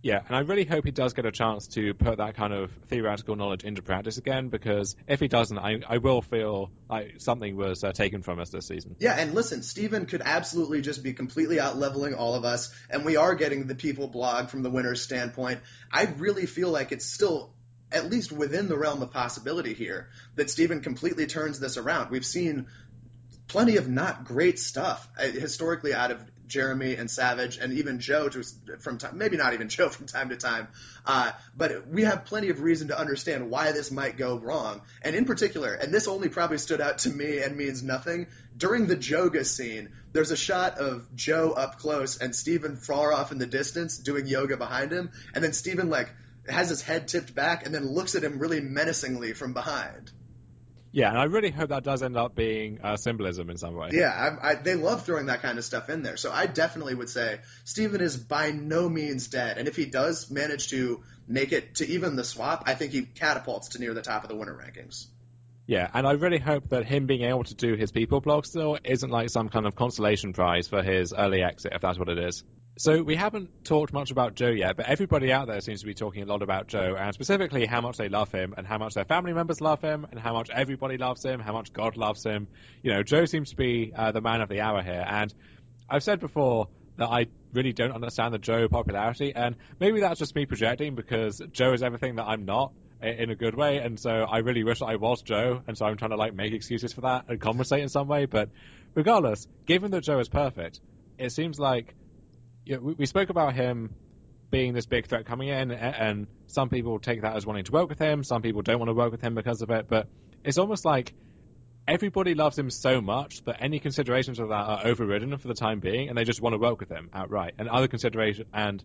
Yeah, and I really hope he does get a chance to put that kind of theoretical knowledge into practice again, because if he doesn't, I will feel like something was taken from us this season. Yeah, and listen, Steven could absolutely just be completely out leveling all of us, and we are getting the people blog from the winner's standpoint. I really feel like it's still at least within the realm of possibility here that Steven completely turns this around. We've seen plenty of not great stuff historically out of Jeremy and Savage and even Joe from time, maybe not even Joe from time to time. But we have plenty of reason to understand why this might go wrong. And in particular, and this only probably stood out to me and means nothing, during the yoga scene, there's a shot of Joe up close and Steven far off in the distance doing yoga behind him. And then Steven has his head tipped back and then looks at him really menacingly from behind. Yeah, and I really hope that does end up being symbolism in some way. Yeah, they love throwing that kind of stuff in there. So I definitely would say Steven is by no means dead. And if he does manage to make it to even the swap, I think he catapults to near the top of the winner rankings. Yeah, and I really hope that him being able to do his people blog still isn't like some kind of consolation prize for his early exit, if that's what it is. So we haven't talked much about Joe yet, but everybody out there seems to be talking a lot about Joe, and specifically how much they love him, and how much their family members love him, and how much everybody loves him, how much God loves him. You know, Joe seems to be the man of the hour here, and I've said before that I really don't understand the Joe popularity, and maybe that's just me projecting because Joe is everything that I'm not in a good way, and so I really wish I was Joe, and so I'm trying to like make excuses for that and compensate in some way. But regardless, given that Joe is perfect, it seems like we spoke about him being this big threat coming in, and some people take that as wanting to work with him, some people don't want to work with him because of it, but it's almost like everybody loves him so much that any considerations of that are overridden for the time being, and they just want to work with him outright, and other consideration and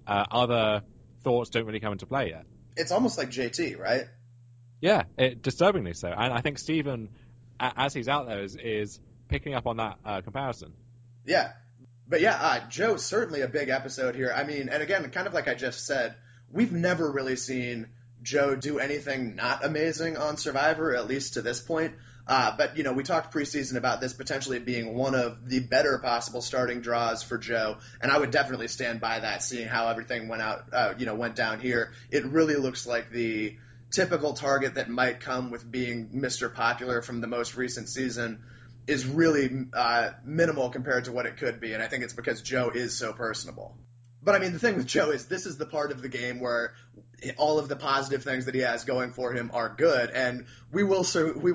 other thoughts don't really come into play yet. It's almost like JT, right? Yeah, disturbingly so, and I think Steven, as he's out there, is picking up on that comparison. Yeah. But yeah, Joe's certainly a big episode here. I mean, and again, kind of like I just said, we've never really seen Joe do anything not amazing on Survivor, at least to this point. But, we talked preseason about this potentially being one of the better possible starting draws for Joe, and I would definitely stand by that, seeing how everything went down here. It really looks like the typical target that might come with being Mr. Popular from the most recent season is really minimal compared to what it could be, and I think it's because Joe is so personable. But I mean, the thing with Joe is this is the part of the game where all of the positive things that he has going for him are good, and we will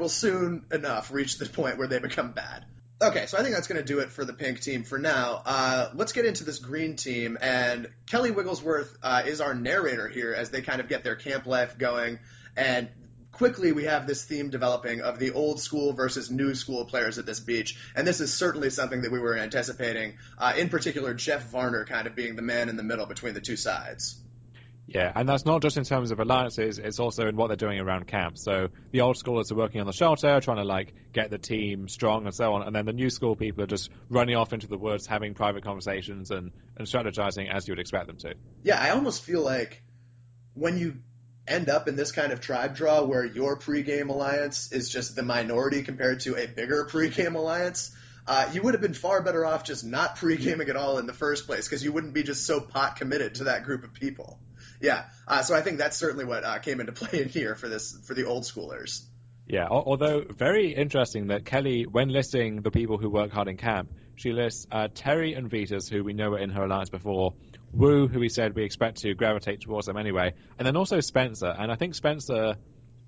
soon enough reach the point where they become bad. Okay, so I think that's going to do it for the pink team for now. Let's get into this green team, and Kelly Wigglesworth is our narrator here as they kind of get their camp life going, and quickly we have this theme developing of the old school versus new school players at this beach, and this is certainly something that we were anticipating, in particular Jeff Varner kind of being the man in the middle between the two sides. Yeah, and that's not just in terms of alliances, it's also in what they're doing around camp. So the old schoolers are working on the shelter, trying to like get the team strong and so on, and then the new school people are just running off into the woods, having private conversations and strategizing as you would expect them to. Yeah, I almost feel like when you end up in this kind of tribe draw where your pregame alliance is just the minority compared to a bigger pregame alliance, you would have been far better off just not pregaming at all in the first place because you wouldn't be just so pot committed to that group of people. Yeah, so I think that's certainly what came into play in here for the old schoolers. Yeah, although very interesting that Kelly, when listing the people who work hard in camp, she lists Terry and Vitas, who we know were in her alliance before, Wu, who we said we expect to gravitate towards them anyway, and then also Spencer. And I think Spencer,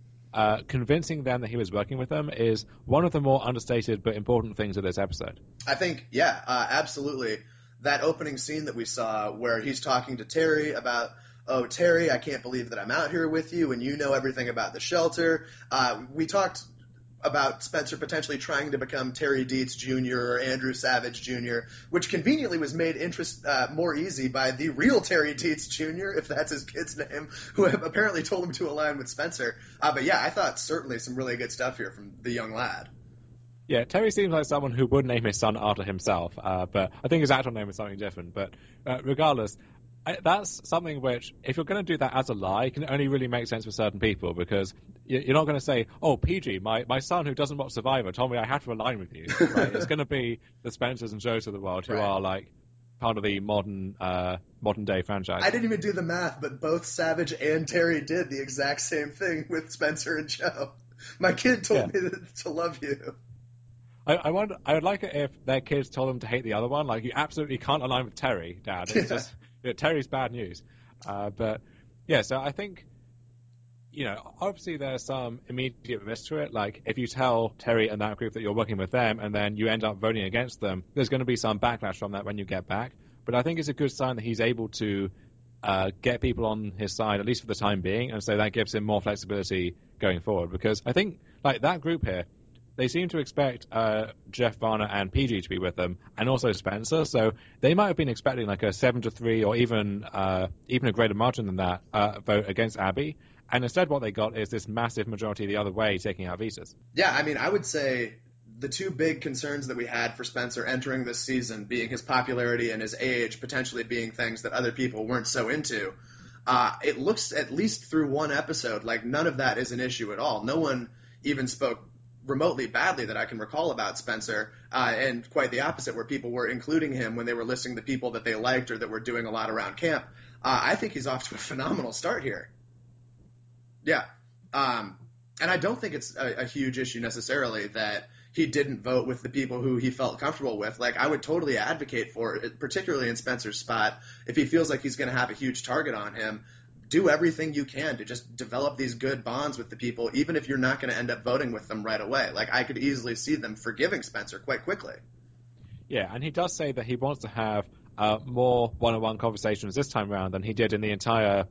convincing them that he was working with them is one of the more understated but important things of this episode. I think, yeah, absolutely. That opening scene that we saw where he's talking to Terry about, oh, Terry, I can't believe that I'm out here with you and you know everything about the shelter. We talked about Spencer potentially trying to become Terry Dietz Jr. or Andrew Savage Jr., which conveniently was made more easy by the real Terry Dietz Jr., if that's his kid's name, who apparently told him to align with Spencer. But yeah, I thought certainly some really good stuff here from the young lad. Yeah, Terry seems like someone who would name his son after himself, but I think his actual name is something different. But regardless, that's something which, if you're going to do that as a lie, can only really make sense for certain people, because you're not going to say, oh, PG, my son who doesn't watch Survivor told me I had to align with you. Right? It's going to be the Spencers and Joes of the world who Right. are like part of the modern day franchise. I didn't even do the math, but both Savage and Terry did the exact same thing with Spencer and Joe. My kid told me to love you. I would like it if their kids told them to hate the other one. Like, you absolutely can't align with Terry, Dad. It's just Terry's bad news. But yeah, so I think, obviously there's some immediate risk to it. Like, if you tell Terry and that group that you're working with them and then you end up voting against them, there's going to be some backlash from that when you get back. But I think it's a good sign that he's able to get people on his side, at least for the time being, and so that gives him more flexibility going forward. Because I think, like, that group here, they seem to expect Jeff Varner and PG to be with them, and also Spencer. So they might have been expecting like a 7-3 or even a greater margin than that vote against Abby. And instead, what they got is this massive majority the other way, taking out Visas. Yeah, I mean, I would say the two big concerns that we had for Spencer entering this season being his popularity and his age, potentially being things that other people weren't so into. It looks, at least through one episode, like none of that is an issue at all. No one even spoke remotely badly that I can recall about Spencer, and quite the opposite, where people were including him when they were listing the people that they liked or that were doing a lot around camp. I think he's off to a phenomenal start here. Yeah. And I don't think it's a huge issue necessarily that he didn't vote with the people who he felt comfortable with. Like, I would totally advocate for it, particularly in Spencer's spot, if he feels like he's going to have a huge target on him. Do everything you can to just develop these good bonds with the people, even if you're not going to end up voting with them right away. Like, I could easily see them forgiving Spencer quite quickly. Yeah, and he does say that he wants to have more one-on-one conversations this time around than he did in the entire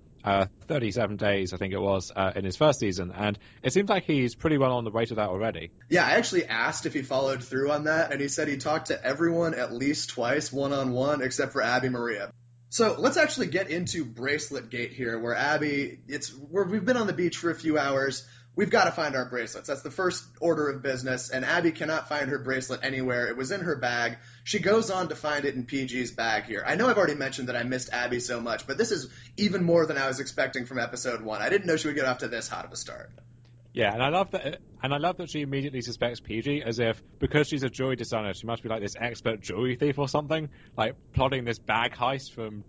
37 days, I think it was, in his first season. And it seems like he's pretty well on the way to that already. Yeah, I actually asked if he followed through on that, and he said he talked to everyone at least twice, one-on-one, except for Abby Maria. So let's actually get into Bracelet Gate here, where Abby, we've been on the beach for a few hours. We've got to find our bracelets. That's the first order of business, and Abby cannot find her bracelet anywhere. It was in her bag. She goes on to find it in PG's bag here. I know I've already mentioned that I missed Abby so much, but this is even more than I was expecting from episode 1. I didn't know she would get off to this hot of a start. Yeah, and I love that she immediately suspects PG, as if because she's a jewelry designer, she must be like this expert jewelry thief or something, like plotting this bag heist from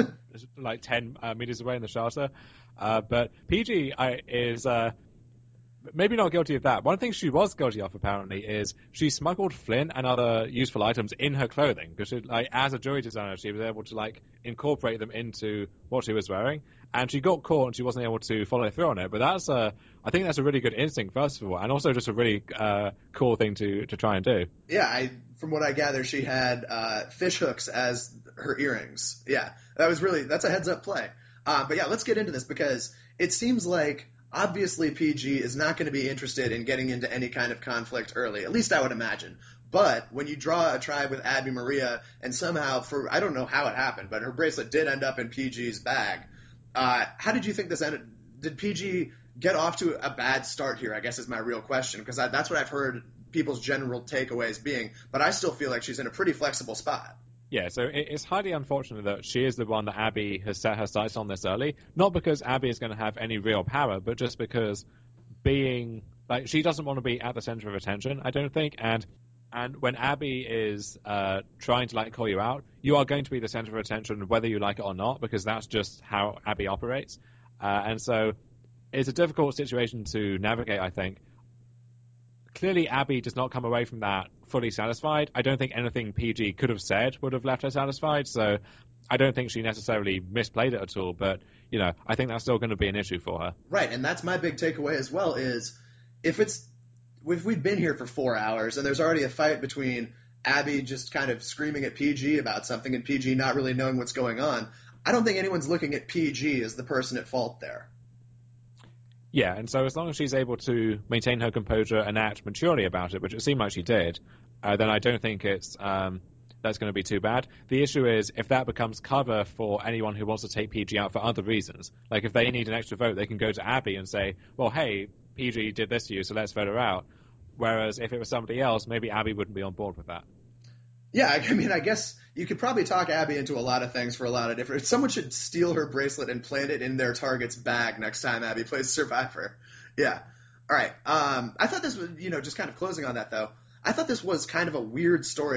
10 meters away in the shelter. But PG is maybe not guilty of that. One thing she was guilty of, apparently, is she smuggled Flint and other useful items in her clothing, because as a jewelry designer, she was able to incorporate them into what she was wearing, and she got caught and she wasn't able to follow through on it. But I think that's a really good instinct, first of all, and also just a really cool thing to try and do. Yeah, from what I gather, she had fish hooks as her earrings. Yeah, that's a heads up play. But yeah, let's get into this, because it seems like obviously PG is not going to be interested in getting into any kind of conflict early. At least I would imagine. But when you draw a tribe with Abby Maria, and somehow, I don't know how it happened, but her bracelet did end up in PG's bag. How did you think this ended? Did PG get off to a bad start here, I guess is my real question, because that's what I've heard people's general takeaways being, but I still feel like she's in a pretty flexible spot. Yeah, so it's highly unfortunate that she is the one that Abby has set her sights on this early. Not because Abby is going to have any real power, but just because she doesn't want to be at the center of attention, I don't think. And when Abby is trying to call you out, you are going to be the center of attention whether you like it or not, because that's just how Abby operates. And so it's a difficult situation to navigate, I think. Clearly, Abby does not come away from that fully satisfied. I don't think anything PG could have said would have left her satisfied, so I don't think she necessarily misplayed it at all, but, I think that's still going to be an issue for her. Right, and that's my big takeaway as well, is if we've been here for 4 hours and there's already a fight between Abby just kind of screaming at PG about something and PG not really knowing what's going on, I don't think anyone's looking at PG as the person at fault there. Yeah, and so as long as she's able to maintain her composure and act maturely about it, which it seemed like she did, then I don't think that's going to be too bad. The issue is if that becomes cover for anyone who wants to take PG out for other reasons. Like, if they need an extra vote, they can go to Abby and say, well, hey, PG did this to you, so let's vote her out. Whereas if it was somebody else, maybe Abby wouldn't be on board with that. Yeah, I mean, I guess you could probably talk Abby into a lot of things for a lot of different. Someone should steal her bracelet and plant it in their target's bag next time Abby plays Survivor. Yeah. All right. I thought this was, just kind of closing on that, though. I thought this was kind of a weird story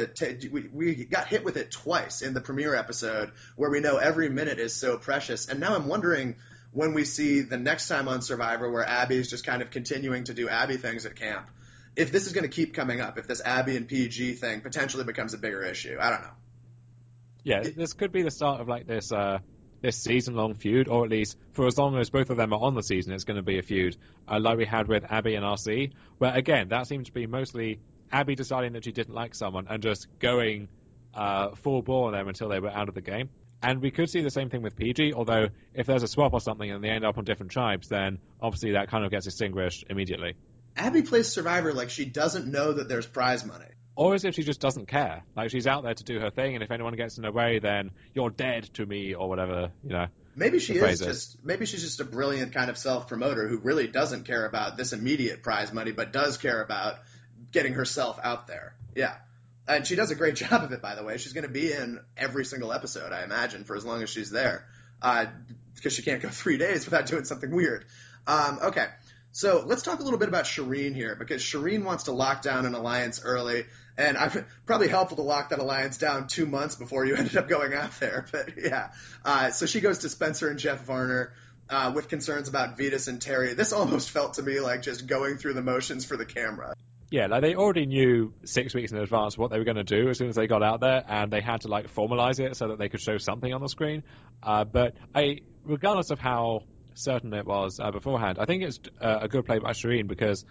we got hit with it twice in the premiere episode where we know every minute is so precious. And now I'm wondering when we see the next time on Survivor where Abby is just kind of continuing to do Abby things at camp, if this is going to keep coming up, if this Abby and PG thing potentially becomes a bigger issue. I don't know. Yeah, this could be the start of like this season-long feud, or at least for as long as both of them are on the season, it's going to be a feud, like we had with Abby and RC, where again that seemed to be mostly Abby deciding that she didn't like someone and just going full bore on them until they were out of the game. And we could see the same thing with PG, although if there's a swap or something and they end up on different tribes, then obviously that kind of gets extinguished immediately. Abby plays Survivor like she doesn't know that there's prize money. Or as if she just doesn't care. Like, she's out there to do her thing, and if anyone gets in her way, then you're dead to me, or whatever, Maybe maybe she's just a brilliant kind of self-promoter who really doesn't care about this immediate prize money, but does care about getting herself out there. Yeah. And she does a great job of it, by the way. She's going to be in every single episode, I imagine, for as long as she's there. Because she can't go 3 days without doing something weird. Okay. So let's talk a little bit about Shireen here, because Shireen wants to lock down an alliance early, and I've probably helpful to lock that alliance down 2 months before you ended up going out there. But yeah, so she goes to Spencer and Jeff Varner with concerns about Vetus and Terry. This almost felt to me like just going through the motions for the camera. Yeah, like they already knew 6 weeks in advance what they were going to do as soon as they got out there, and they had to like formalize it so that they could show something on the screen. But regardless of how certain it was beforehand, I think it's a good play by Shireen, because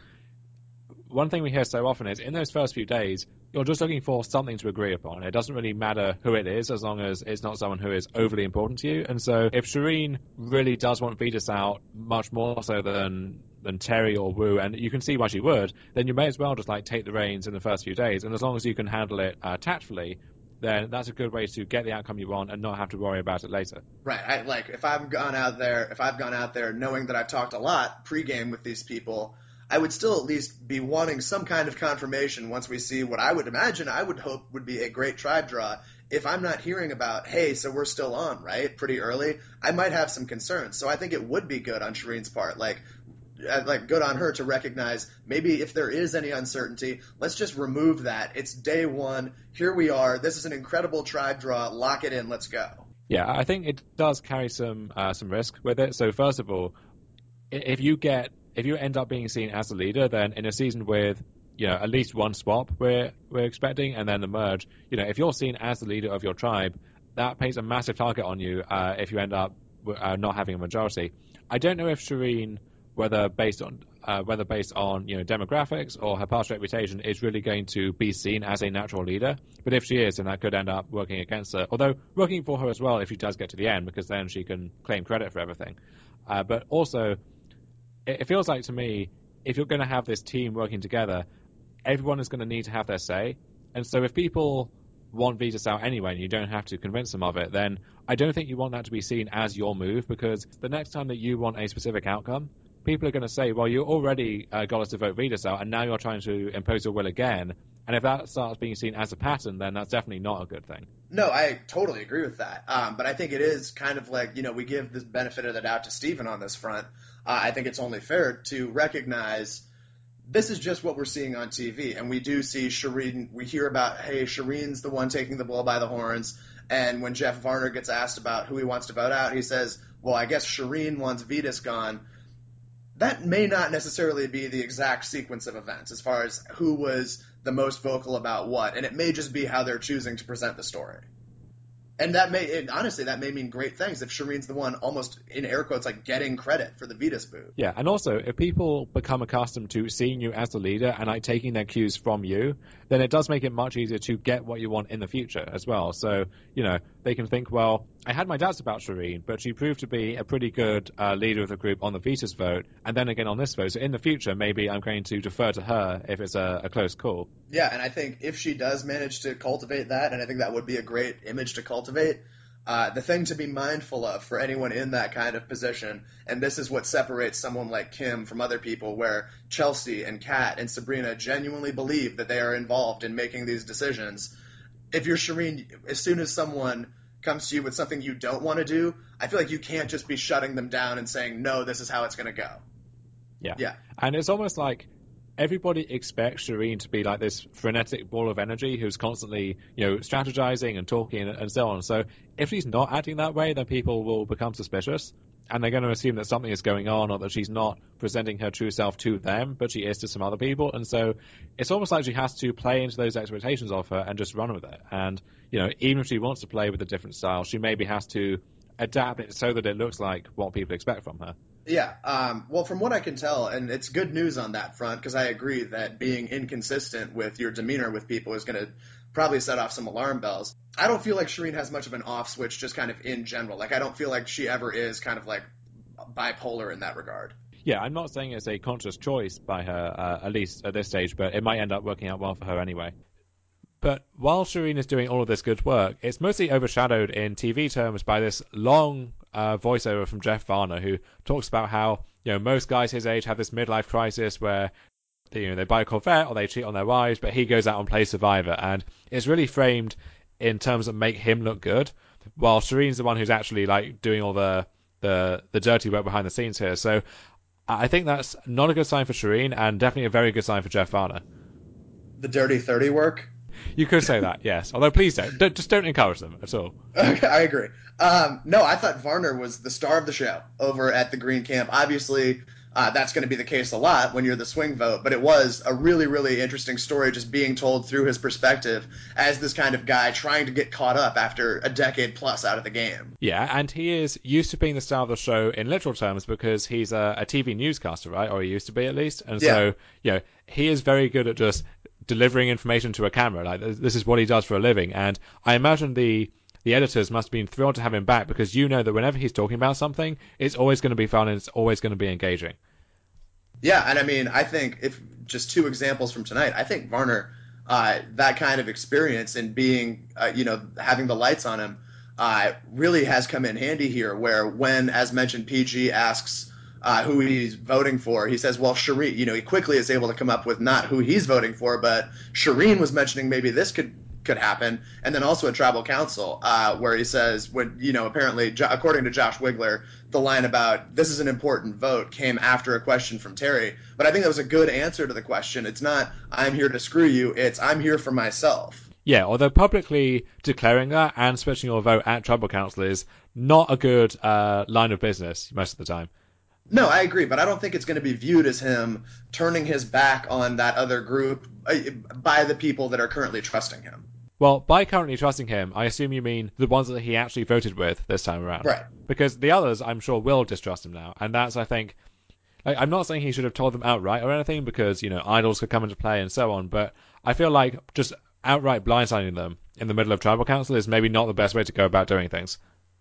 one thing we hear so often is in those first few days, you're just looking for something to agree upon. It doesn't really matter who it is as long as it's not someone who is overly important to you. And so if Shireen really does want Vetus out much more so than Terry or Wu, and you can see why she would, then you may as well just like take the reins in the first few days. And as long as you can handle it tactfully, then that's a good way to get the outcome you want and not have to worry about it later. Right. If I've gone out there knowing that I've talked a lot pregame with these people, I would still at least be wanting some kind of confirmation once we see what I would imagine I would hope would be a great tribe draw. If I'm not hearing about, hey, so we're still on, right, pretty early, I might have some concerns. So I think it would be good on Shireen's part, like good on her to recognize maybe if there is any uncertainty, let's just remove that. It's day one. Here we are. This is an incredible tribe draw. Lock it in. Let's go. Yeah, I think it does carry some risk with it. So first of all, if you end up being seen as the leader, then in a season with at least one swap we're expecting, and then the merge, if you're seen as the leader of your tribe, that paints a massive target on you if you end up not having a majority. I don't know if Shireen, whether based on demographics or her past reputation, is really going to be seen as a natural leader. But if she is, then that could end up working against her. Although working for her as well if she does get to the end, because then she can claim credit for everything. But also, it feels like to me, if you're going to have this team working together, everyone is going to need to have their say. And so if people want Vetus out anyway and you don't have to convince them of it, then I don't think you want that to be seen as your move, because the next time that you want a specific outcome, people are going to say, well, you already got us to vote Vetus out, and now you're trying to impose your will again. And if that starts being seen as a pattern, then that's definitely not a good thing. No, I totally agree with that. But I think it is kind of like, we give the benefit of the doubt to Steven on this front. I think it's only fair to recognize this is just what we're seeing on TV. And we do see Shireen, we hear about, hey, Shireen's the one taking the bull by the horns. And when Jeff Varner gets asked about who he wants to vote out, he says, well, I guess Shireen wants Vetus gone. That may not necessarily be the exact sequence of events as far as who was the most vocal about what. And it may just be how they're choosing to present the story. And honestly, that may mean great things if Shireen's the one almost, in air quotes, like getting credit for the Vetus boot. Yeah, and also, if people become accustomed to seeing you as the leader and like taking their cues from you, then it does make it much easier to get what you want in the future as well. So, they can think, well, I had my doubts about Shireen, but she proved to be a pretty good leader of the group on the Vetus vote, and then again on this vote. So in the future, maybe I'm going to defer to her if it's a close call. Yeah, and I think if she does manage to cultivate that, and I think that would be a great image to cultivate, the thing to be mindful of for anyone in that kind of position, and this is what separates someone like Kim from other people, where Chelsea and Kat and Sabrina genuinely believe that they are involved in making these decisions. If you're Shireen, as soon as someone comes to you with something you don't want to do, I feel like you can't just be shutting them down and saying, no, this is how it's going to go. Yeah. Yeah. And it's almost like everybody expects Shireen to be like this frenetic ball of energy who's constantly, strategizing and talking and so on. So if she's not acting that way, then people will become suspicious. And they're going to assume that something is going on or that she's not presenting her true self to them, but she is to some other people. And so it's almost like she has to play into those expectations of her and just run with it. And, even if she wants to play with a different style, she maybe has to adapt it so that it looks like what people expect from her. Yeah, well, from what I can tell, and it's good news on that front, because I agree that being inconsistent with your demeanor with people is going to probably set off some alarm bells. I don't feel like Shireen has much of an off switch just kind of in general. Like, I don't feel like she ever is kind of like bipolar in that regard. Yeah, I'm not saying it's a conscious choice by her, at least at this stage, but it might end up working out well for her anyway. But while Shireen is doing all of this good work, it's mostly overshadowed in TV terms by this long voiceover from Jeff Varner, who talks about how most guys his age have this midlife crisis where they buy a Corvette or they cheat on their wives, but he goes out and plays Survivor, and it's really framed in terms that make him look good, while Shireen's the one who's actually like doing all the dirty work behind the scenes here. So I think that's not a good sign for Shireen, and definitely a very good sign for Jeff Varner. The Dirty 30 work? You could say that, yes. Although please just don't encourage them at all. Okay, I agree. No, I thought Varner was the star of the show over at the Green Camp. Obviously, that's going to be the case a lot when you're the swing vote, but it was a really, really interesting story just being told through his perspective as this kind of guy trying to get caught up after a decade plus out of the game. Yeah, and he is used to being the star of the show in literal terms because he's a TV newscaster, right? Or he used to be at least. And so, he is very good at just delivering information to a camera. Like, this is what he does for a living. And I imagine the editors must have been thrilled to have him back because that whenever he's talking about something, it's always going to be fun and it's always going to be engaging. Yeah, and I mean, I think if just two examples from tonight, I think Varner, that kind of experience and being, having the lights on him, really has come in handy here. Where when, as mentioned, PG asks who he's voting for, he says, "Well, Shireen." He quickly is able to come up with not who he's voting for, but Shireen was mentioning maybe this could happen, and then also a tribal council where he says, when apparently according to Josh Wigler, the line about this is an important vote came after a question from Terry, but I think that was a good answer to the question. It's not I'm here to screw you, it's I'm here for myself. Yeah, although publicly declaring that and switching your vote at tribal council is not a good line of business most of the time. No, I agree, but I don't think it's going to be viewed as him turning his back on that other group by the people that are currently trusting him. Well, by currently trusting him, I assume you mean the ones that he actually voted with this time around. Right. Because the others, I'm sure, will distrust him now. And that's, I think, I'm not saying he should have told them outright or anything because, idols could come into play and so on, but I feel like just outright blindsiding them in the middle of tribal council is maybe not the best way to go about doing things.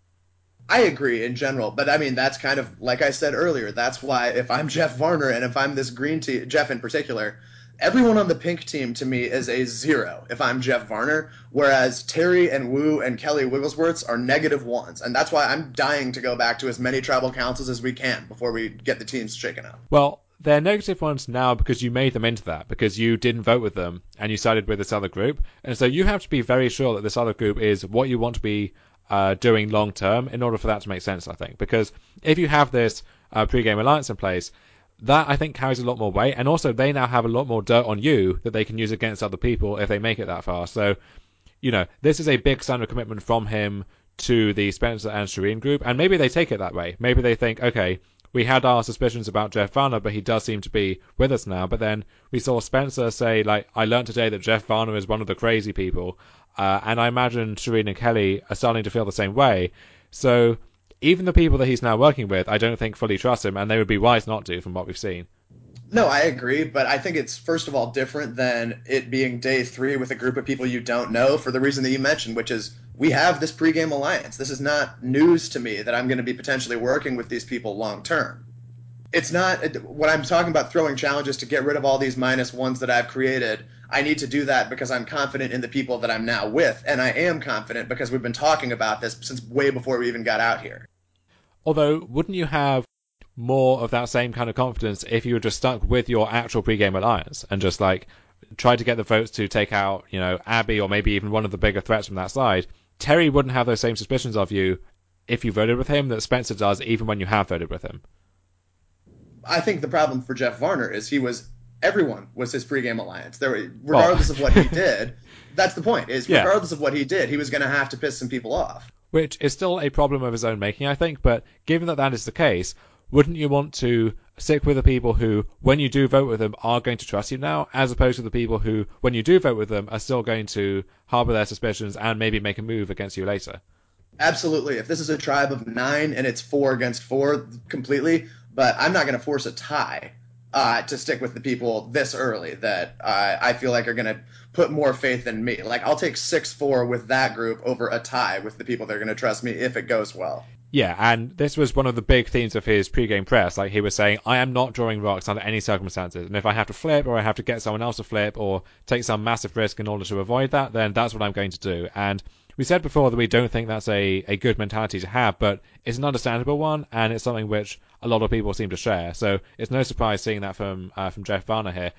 I agree in general, but I mean that's kind of like I said earlier. That's why if I'm Jeff Varner and if I'm this green team, Jeff in particular, everyone on the pink team to me is a 0 if I'm Jeff Varner, whereas Terry and Wu and Kelly Wigglesworths are -1s, and that's why I'm dying to go back to as many tribal councils as we can before we get the teams shaken up. Well, they're -1s now because you made them into that, because you didn't vote with them and you sided with this other group, and so you have to be very sure that this other group is what you want to be doing long term in order for that to make sense, I think. Because if you have this pre-game alliance in place, that I think carries a lot more weight, and also they now have a lot more dirt on you that they can use against other people if they make it that far. So, this is a big sign of commitment from him to the Spencer and Shireen group, and maybe they take it that way. Maybe they think, okay, we had our suspicions about Jeff Varner, but he does seem to be with us now. But then we saw Spencer say, like, I learned today that Jeff Varner is one of the crazy people. And I imagine Shireen and Kelly are starting to feel the same way. So even the people that he's now working with, I don't think fully trust him, and they would be wise not to from what we've seen. No, I agree, but I think it's first of all different than it being day 3 with a group of people you don't know for the reason that you mentioned, which is we have this pregame alliance. This is not news to me that I'm going to be potentially working with these people long term. It's not when I'm talking about throwing challenges to get rid of all these -1s that I've created. I need to do that because I'm confident in the people that I'm now with, and I am confident because we've been talking about this since way before we even got out here. Although, wouldn't you have more of that same kind of confidence if you were just stuck with your actual pre-game alliance and just like tried to get the votes to take out, Abby or maybe even one of the bigger threats from that side? Terry wouldn't have those same suspicions of you if you voted with him that Spencer does even when you have voted with him. I think the problem for Jeff Varner is he was Everyone was his pregame alliance. Well, Regardless of what he did, that's the point. Is yeah, regardless of what he did, he was going to have to piss some people off. which is still a problem of his own making, I think. But given that that is the case, wouldn't you want to stick with the people who, when you do vote with them, are going to trust you now, as opposed to the people who, when you do vote with them, are still going to harbour their suspicions and maybe make a move against you later? Absolutely. If this is a tribe of 9 and it's 4 against 4 completely, but I'm not going to force a tie to stick with the people this early that I feel like are going to put more faith in me. Like, I'll take 6-4 with that group over a tie with the people that are going to trust me if it goes well. Yeah, and this was one of the big themes of his pre-game press. Like, he was saying, I am not drawing rocks under any circumstances, and if I have to flip, or I have to get someone else to flip, or take some massive risk in order to avoid that, then that's what I'm going to do. And we said before that we don't think that's a good mentality to have, but it's an understandable one, and it's something which a lot of people seem to share. So it's no surprise seeing that from Jeff Varner here.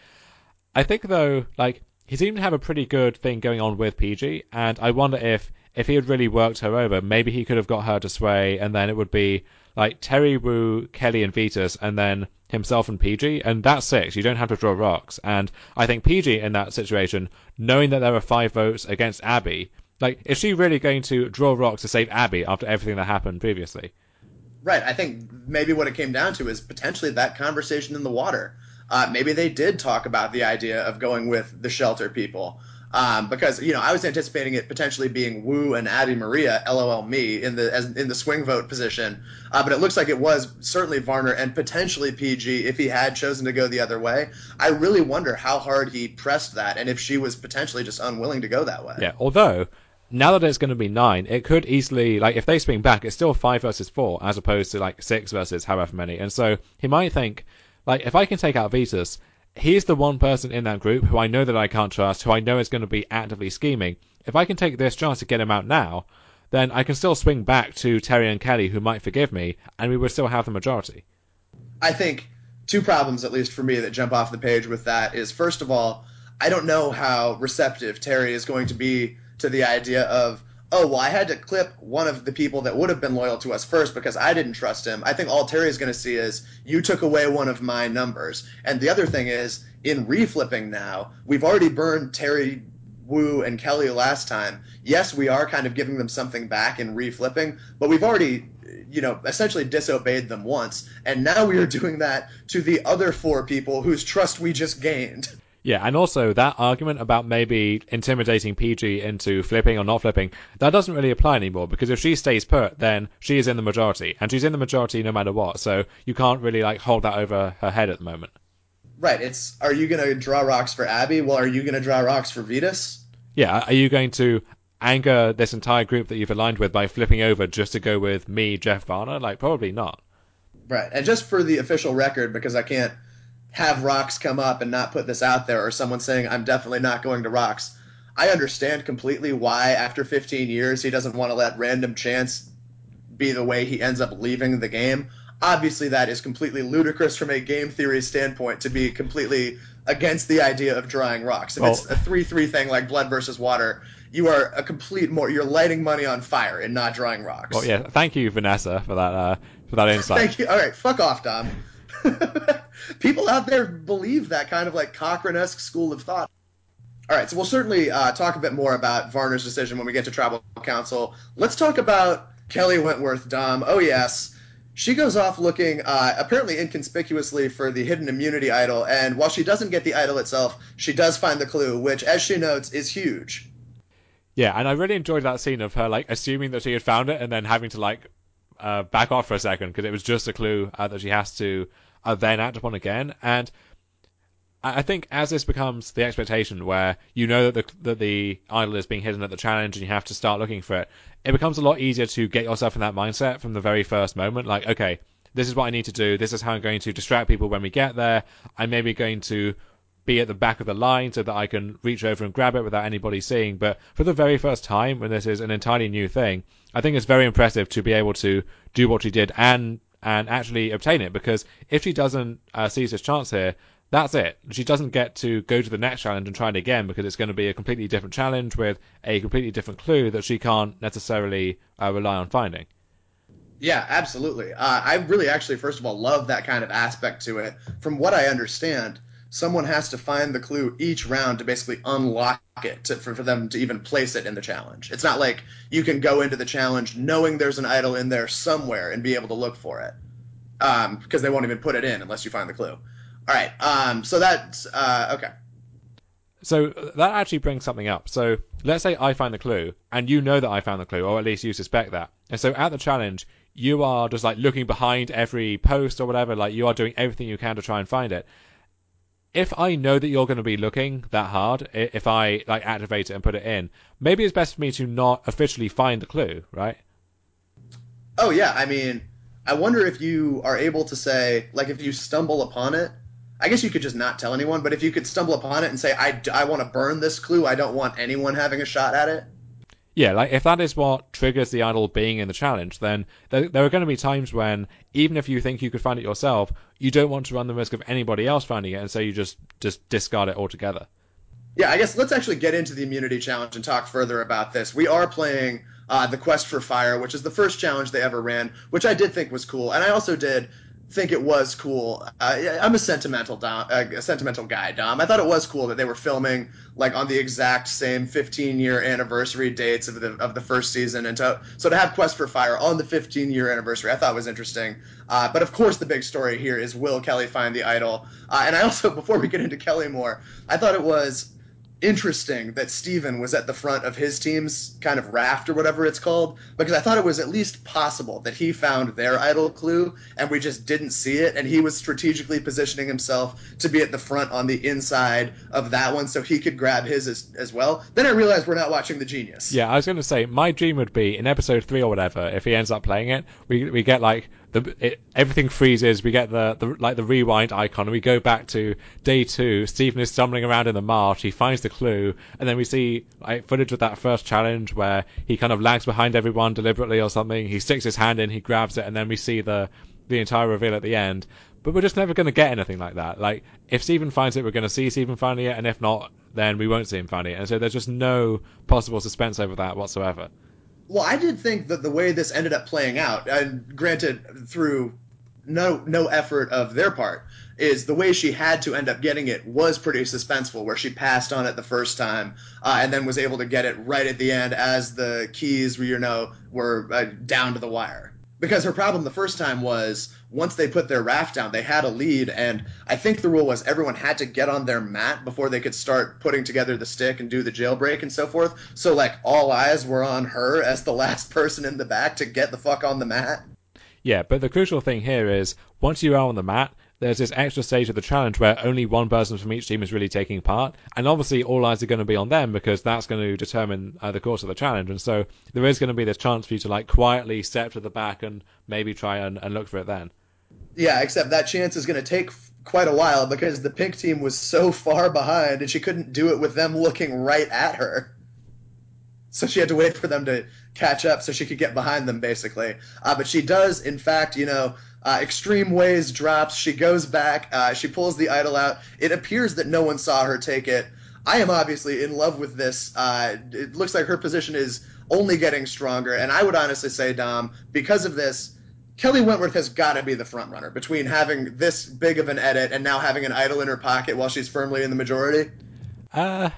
I think though, like, he seemed to have a pretty good thing going on with PG, and I wonder if he had really worked her over, maybe he could have got her to sway, and then it would be like Terry, Wu, Kelly, and Vetus, and then himself and PG, and that's 6. You don't have to draw rocks. And I think PG in that situation, knowing that there are 5 votes against Abby, like, is she really going to draw rocks to save Abby after everything that happened previously? Right. I think maybe what it came down to is potentially that conversation in the water. Maybe they did talk about the idea of going with the shelter people. Because I was anticipating it potentially being Wu and Abby Maria, LOL me, in the swing vote position, but it looks like it was certainly Varner and potentially PG if he had chosen to go the other way. I really wonder how hard he pressed that, and if she was potentially just unwilling to go that way. Yeah, although now that it's going to be 9, it could easily, like, if they swing back, it's still 5 versus 4 as opposed to like 6 versus however many. And so he might think, like, if I can take out Vetus, he's the one person in that group who I know that I can't trust, who I know is going to be actively scheming. If I can take this chance to get him out now, then I can still swing back to Terry and Kelly, who might forgive me, and we would still have the majority. I think two problems, at least for me, that jump off the page with that is first of all, I don't know how receptive Terry is going to be to the idea of, oh, well, I had to clip one of the people that would have been loyal to us first because I didn't trust him. I think all Terry is going to see is, you took away one of my numbers. And the other thing is, in reflipping now, we've already burned Terry, Wu, and Kelly last time. Yes, we are kind of giving them something back in reflipping, but we've already essentially disobeyed them once, and now we are doing that to the other 4 people whose trust we just gained. Yeah, and also that argument about maybe intimidating PG into flipping or not flipping, that doesn't really apply anymore because if she stays put, then she is in the majority, and she's in the majority no matter what. So you can't really like hold that over her head at the moment. Right, it's, are you going to draw rocks for Abby? Well, are you going to draw rocks for Vetus? Yeah, are you going to anger this entire group that you've aligned with by flipping over just to go with me, Jeff Varner? Like, probably not. Right, and just for the official record, because I can't have rocks come up and not put this out there, or someone saying I'm definitely not going to rocks. I understand completely why after 15 years he doesn't want to let random chance be the way he ends up leaving the game. Obviously, that is completely ludicrous from a game theory standpoint to be completely against the idea of drawing rocks. If Well, it's a 3-3 thing like blood versus water, you are a complete more. You're lighting money on fire and not drawing well, rocks. yeah. Thank you, Vanessa, for that insight. Thank you. All right, fuck off, Dom. People out there believe that kind of like Cochrane-esque school of thought. All right, so we'll certainly talk a bit more about Varner's decision when we get to Tribal Council. Let's talk about Kelly Wentworth, Dom. Oh, yes. She goes off looking apparently inconspicuously for the hidden immunity idol, and while she doesn't get the idol itself, she does find the clue, which, as she notes, is huge. Yeah, and I really enjoyed that scene of her like assuming that she had found it and then having to like back off for a second because it was just a clue that she has to then act upon again. And I think as this becomes the expectation, where you know that the idol is being hidden at the challenge and you have to start looking for it, it becomes a lot easier to get yourself in that mindset from the very first moment. Like, okay, this is what I need to do. This is how I'm going to distract people when we get there. I'm maybe going to be at the back of the line so that I can reach over and grab it without anybody seeing. But for the very first time, when this is an entirely new thing, I think it's very impressive to be able to do what she did and actually obtain it. Because if she doesn't seize this chance here, that's it. She doesn't get to go to the next challenge and try it again because it's going to be a completely different challenge with a completely different clue that she can't necessarily rely on finding. Yeah, absolutely. I really actually, first of all, love that kind of aspect to it. From what I understand, someone has to find the clue each round to basically unlock it for them to even place it in the challenge. It's not like you can go into the challenge knowing there's an idol in there somewhere and be able to look for it, because they won't even put it in unless you find the clue. All right, so that's okay. So that actually brings something up. So let's say I find the clue, and you know that I found the clue, or at least you suspect that. And so at the challenge, you are just like looking behind every post or whatever, like you are doing everything you can to try and find it. If I know that you're going to be looking that hard, if I like activate it and put it in, maybe it's best for me to not officially find the clue, right? Oh yeah, I mean, I wonder if you are able to say, like, if you stumble upon it. I guess you could just not tell anyone, but if you could stumble upon it and say, I want to burn this clue, I don't want anyone having a shot at it. Yeah, like if that is what triggers the idol being in the challenge, then there are going to be times when, even if you think you could find it yourself, you don't want to run the risk of anybody else finding it, and so you just discard it altogether. Yeah, I guess let's actually get into the immunity challenge and talk further about this. We are playing the Quest for Fire, which is the first challenge they ever ran, which I did think was cool, and I also did think it was cool. I'm a sentimental guy, Dom. I thought it was cool that they were filming like on the exact same 15-year anniversary dates of the first season, and to have Quest for Fire on the 15-year anniversary, I thought was interesting. But of course, the big story here is, will Kelly find the idol? And I also, before we get into Kelly more, I thought it was interesting that Steven was at the front of his team's kind of raft or whatever it's called, because I thought it was at least possible that he found their idol clue and we just didn't see it, and he was strategically positioning himself to be at the front on the inside of that one so he could grab his as well. Then I realized we're not watching The Genius. Yeah, I was going to say my dream would be in episode 3 or whatever. If he ends up playing it, we get like everything freezes. We get the rewind icon, and we go back to day 2. Stephen is stumbling around in the marsh. He finds the clue, and then we see like footage of that first challenge where he kind of lags behind everyone deliberately or something. He sticks his hand in, he grabs it, and then we see the entire reveal at the end. But we're just never going to get anything like that. Like, if Stephen finds it, we're going to see Stephen finding it, and if not, then we won't see him finding it. And so there's just no possible suspense over that whatsoever. Well, I did think that the way this ended up playing out, and granted through no effort of their part, is the way she had to end up getting it was pretty suspenseful, where she passed on it the first time, and then was able to get it right at the end as the keys were down to the wire. Because her problem the first time was, once they put their raft down, they had a lead, and I think the rule was everyone had to get on their mat before they could start putting together the stick and do the jailbreak and so forth. So, like, all eyes were on her as the last person in the back to get the fuck on the mat. Yeah, but the crucial thing here is once you are on the mat, there's this extra stage of the challenge where only one person from each team is really taking part, and obviously all eyes are going to be on them because that's going to determine the course of the challenge. And so there is going to be this chance for you to like quietly step to the back and maybe try and look for it then. Yeah, except that chance is going to take quite a while because the pink team was so far behind and she couldn't do it with them looking right at her. So she had to wait for them to catch up so she could get behind them, basically. But she does, in fact, Extreme Ways drops. She goes back. She pulls the idol out. It appears that no one saw her take it. I am obviously in love with this. It looks like her position is only getting stronger. And I would honestly say, Dom, because of this, Kelly Wentworth has got to be the front runner between having this big of an edit and now having an idol in her pocket while she's firmly in the majority. Uh,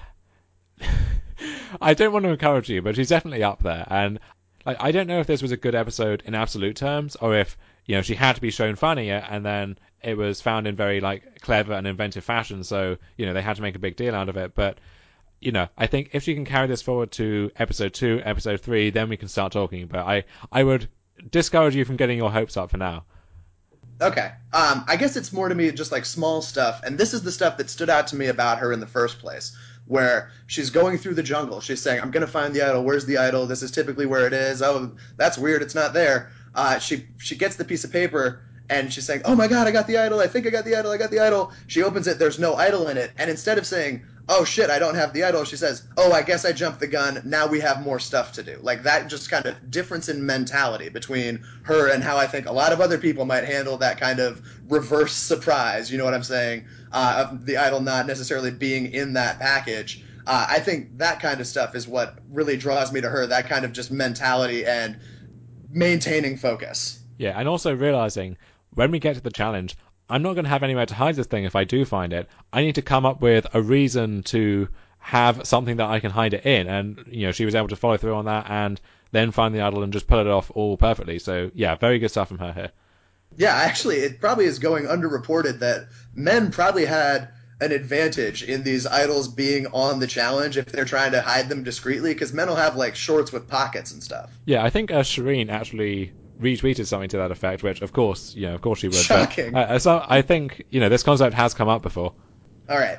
I don't want to encourage you, but she's definitely up there. And like, I don't know if this was a good episode in absolute terms, or if she had to be shown funny, and then it was found in very like clever and inventive fashion. So they had to make a big deal out of it. But I think if she can carry this forward to episode 2, episode 3, then we can start talking. But I would discourage you from getting your hopes up for now. Okay. I guess it's more to me just like small stuff, and this is the stuff that stood out to me about her in the first place, where she's going through the jungle. She's saying, "I'm gonna find the idol. Where's the idol? This is typically where it is. Oh, that's weird. It's not there." She gets the piece of paper and she's saying, "Oh my god, I got the idol. I think I got the idol. I got the idol." She opens it. There's no idol in it, and instead of saying, "Oh shit, I don't have the idol," she says, "Oh, I guess I jumped the gun. Now we have more stuff to do." Like that, just kind of difference in mentality between her and how I think a lot of other people might handle that kind of reverse surprise. You know what I'm saying? Of the idol not necessarily being in that package. I think that kind of stuff is what really draws me to her. That kind of just mentality and maintaining focus. Yeah, and also realizing when we get to the challenge, I'm not going to have anywhere to hide this thing if I do find it. I need to come up with a reason to have something that I can hide it in. And, she was able to follow through on that and then find the idol and just pull it off all perfectly. So, yeah, very good stuff from her here. Yeah, actually, it probably is going underreported that men probably had an advantage in these idols being on the challenge if they're trying to hide them discreetly, because men will have like shorts with pockets and stuff. Yeah, I think Shireen actually retweeted something to that effect, which of course she would. But Shocking. so I think this concept has come up before. All right.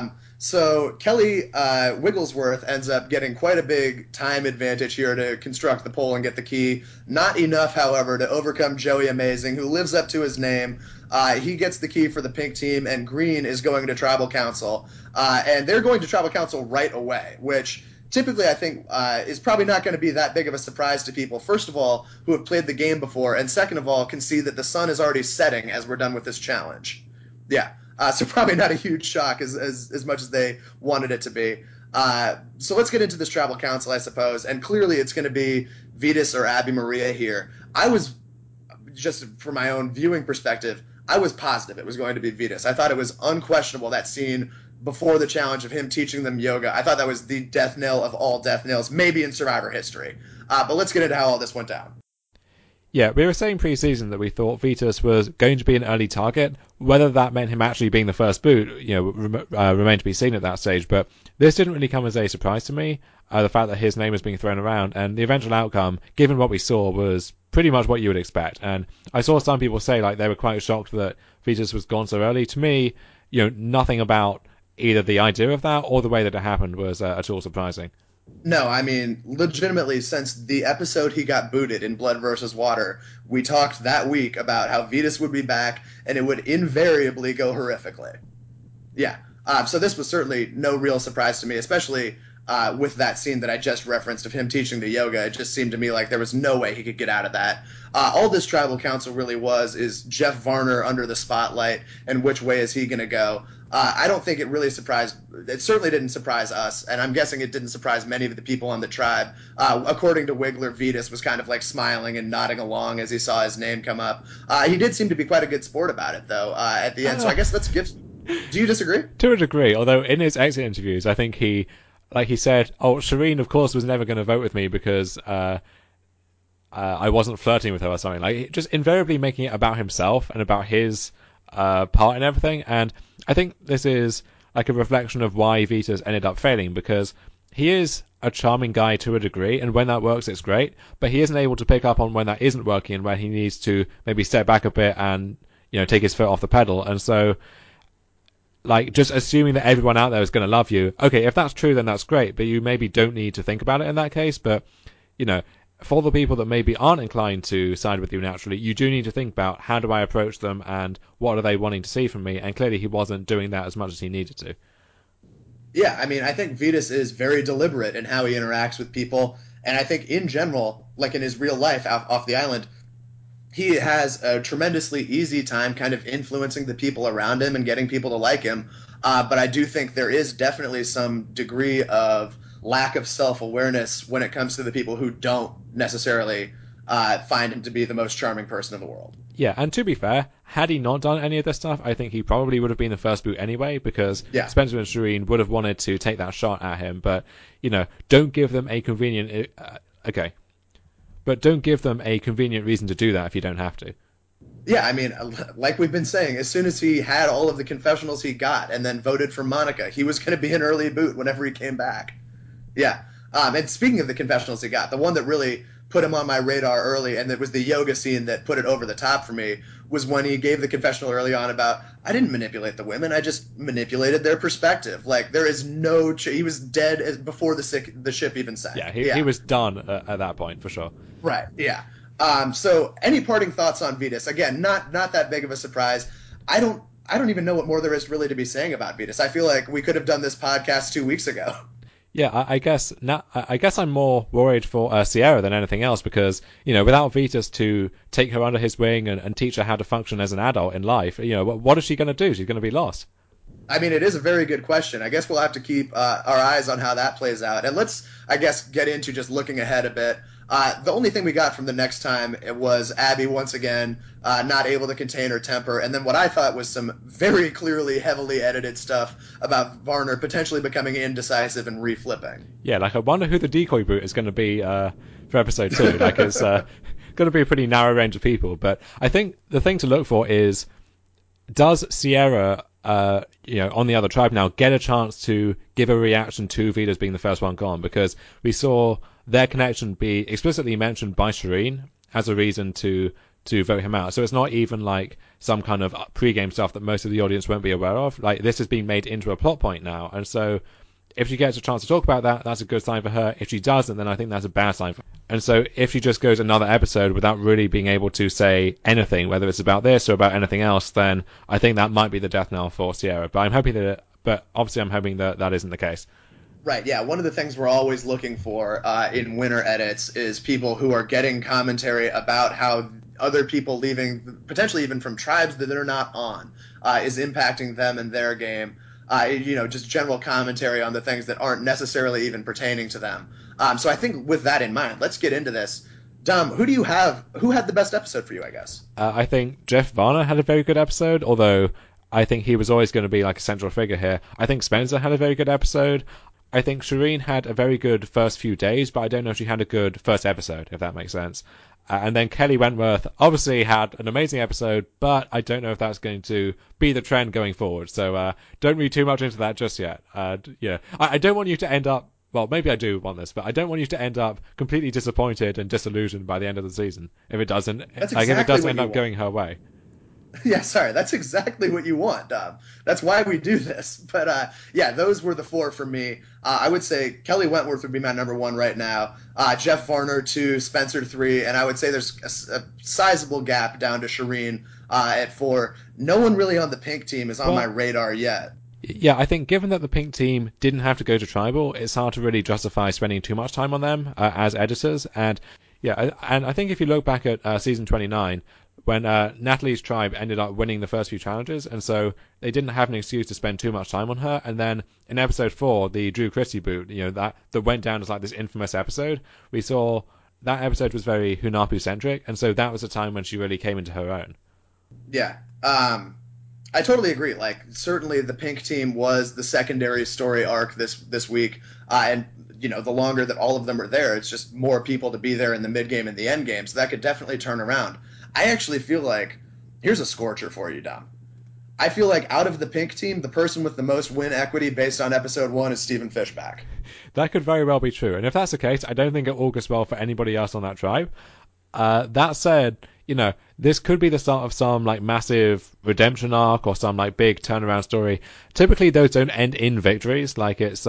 So Kelly Wigglesworth ends up getting quite a big time advantage here to construct the pole and get the key. Not enough, however, to overcome Joey Amazing, who lives up to his name. He gets the key for the pink team, and Green is going to Tribal Council. And they're going to Tribal Council right away, which typically I think is probably not going to be that big of a surprise to people, first of all, who have played the game before, and second of all, can see that the sun is already setting as we're done with this challenge. Yeah. So probably not a huge shock as much as they wanted it to be. So let's get into this Tribal Council, I suppose. And clearly it's going to be Vetus or Abby Maria here. I was, just from my own viewing perspective, I was positive it was going to be Vetus. I thought it was unquestionable, that scene before the challenge of him teaching them yoga. I thought that was the death knell of all death knells, maybe in Survivor history. But let's get into how all this went down. Yeah, we were saying pre-season that we thought Vetus was going to be an early target. Whether that meant him actually being the first boot, remained to be seen at that stage. But this didn't really come as a surprise to me. The fact that his name was being thrown around, and the eventual outcome, given what we saw, was pretty much what you would expect. And I saw some people say like they were quite shocked that Vetus was gone so early. To me, nothing about either the idea of that or the way that it happened was at all surprising. No, I mean, legitimately, since the episode he got booted in Blood versus Water, we talked that week about how Vetus would be back and it would invariably go horrifically. Yeah. So this was certainly no real surprise to me, especially with that scene that I just referenced of him teaching the yoga. It just seemed to me like there was no way he could get out of that. All this Tribal Council really was is Jeff Varner under the spotlight, and which way is he going to go? I don't think it really surprised. It certainly didn't surprise us, and I'm guessing it didn't surprise many of the people on the tribe. According to Wiggler, Vetus was kind of like smiling and nodding along as he saw his name come up. He did seem to be quite a good sport about it, though, at the end. So I guess let's give. Do you disagree? To a degree, although in his exit interviews, I think he said, "Oh, Shireen, of course, was never going to vote with me because I wasn't flirting with her or something." Like, just invariably making it about himself and about his part and everything. And I think this is like a reflection of why Vetus ended up failing, because he is a charming guy to a degree, and when that works, it's great. But he isn't able to pick up on when that isn't working and when he needs to maybe step back a bit and take his foot off the pedal. And so, like, just assuming that everyone out there is going to love you. Okay, if that's true, then that's great, but you maybe don't need to think about it in that case. But, for the people that maybe aren't inclined to side with you naturally, you do need to think about how do I approach them and what are they wanting to see from me. And clearly he wasn't doing that as much as he needed to. Yeah, I mean, I think Vetus is very deliberate in how he interacts with people, and I think in general, like in his real life off the island, he has a tremendously easy time kind of influencing the people around him and getting people to like him. But I do think there is definitely some degree of lack of self awareness when it comes to the people who don't necessarily find him to be the most charming person in the world. Yeah, and to be fair, had he not done any of this stuff, I think he probably would have been the first boot anyway, because Yeah. Spencer and Shireen would have wanted to take that shot at him. But, don't give them a convenient... okay. But don't give them a convenient reason to do that if you don't have to. Yeah, I mean, like we've been saying, as soon as he had all of the confessionals he got and then voted for Monica, he was going to be an early boot whenever he came back. Yeah. And speaking of the confessionals he got, the one that really put him on my radar early, and it was the yoga scene that put it over the top for me, was when he gave the confessional early on about, I didn't manipulate the women, I just manipulated their perspective. Like, there is no... he was dead before the ship even sank. Yeah, he was done at that point, for sure. Right, yeah. So any parting thoughts on Vetus? Again, not that big of a surprise. I don't even know what more there is really to be saying about Vetus. I feel like we could have done this podcast 2 weeks ago. Yeah, I guess now. I guess I'm more worried for Sierra than anything else because without Vetus to take her under his wing and teach her how to function as an adult in life, what is she going to do? She's going to be lost. I mean, it is a very good question. I guess we'll have to keep our eyes on how that plays out. And let's, I guess, get into just looking ahead a bit. The only thing we got from the next time it was Abby once again not able to contain her temper, and then what I thought was some very clearly heavily edited stuff about Varner potentially becoming indecisive and reflipping. Yeah, like I wonder who the decoy boot is going to be for episode 2. Like it's going to be a pretty narrow range of people, but I think the thing to look for is, does Sierra, on the other tribe now, get a chance to give a reaction to Vida's being the first one gone? Because we saw their connection be explicitly mentioned by Shireen as a reason to vote him out. So it's not even like some kind of pre-game stuff that most of the audience won't be aware of. Like, this has been made into a plot point now, and so if she gets a chance to talk about that, that's a good sign for her. If she doesn't, then I think that's a bad sign for her. And so if she just goes another episode without really being able to say anything, whether it's about this or about anything else, then I think that might be the death knell for Sierra. But obviously I'm hoping that that isn't the case. Right, yeah. One of the things we're always looking for in winter edits is people who are getting commentary about how other people leaving, potentially even from tribes that they're not on, is impacting them and their game. Just general commentary on the things that aren't necessarily even pertaining to them. So I think with that in mind, let's get into this. Dom, who do you have? Who had the best episode for you, I guess? I think Jeff Varner had a very good episode, although I think he was always going to be like a central figure here. I think Spencer had a very good episode. I think Shireen had a very good first few days, but I don't know if she had a good first episode, if that makes sense. And then Kelly Wentworth obviously had an amazing episode, but I don't know if that's going to be the trend going forward. So don't read too much into that just yet. I don't want you to end up, well, maybe I do want this, but I don't want you to end up completely disappointed and disillusioned by the end of the season if it doesn't, That's like if it exactly doesn't what end you up want. going her way. Yeah, sorry. That's exactly what you want, Dom. That's why we do this. But yeah, those were the four for me. I would say Kelly Wentworth would be my number one right now. Jeff Varner two, Spencer three, and I would say there's a sizable gap down to Shireen at four. No one really on the pink team is on my Well, radar yet. yeah, I think given that the pink team didn't have to go to tribal, it's hard to really justify spending too much time on them as editors. And yeah, and I think if you look back at season 29, when Natalie's tribe ended up winning the first few challenges, and so they didn't have an excuse to spend too much time on her. And then in episode 4, the Drew Christie boot, that went down as like this infamous episode. We saw that episode was very Hunapu centric, and so that was a time when she really came into her own. Yeah. I totally agree. Like, certainly the pink team was the secondary story arc this week, and the longer that all of them are there, it's just more people to be there in the mid game and the end game. So that could definitely turn around. I actually feel like here's a scorcher for you, Dom. I feel like out of the pink team, the person with the most win equity based on episode one is Stephen Fishback. That could very well be true. And if that's the case, I don't think it augurs well for anybody else on that tribe. That said, this could be the start of some like massive redemption arc or some like big turnaround story. Typically, those don't end in victories. Like it's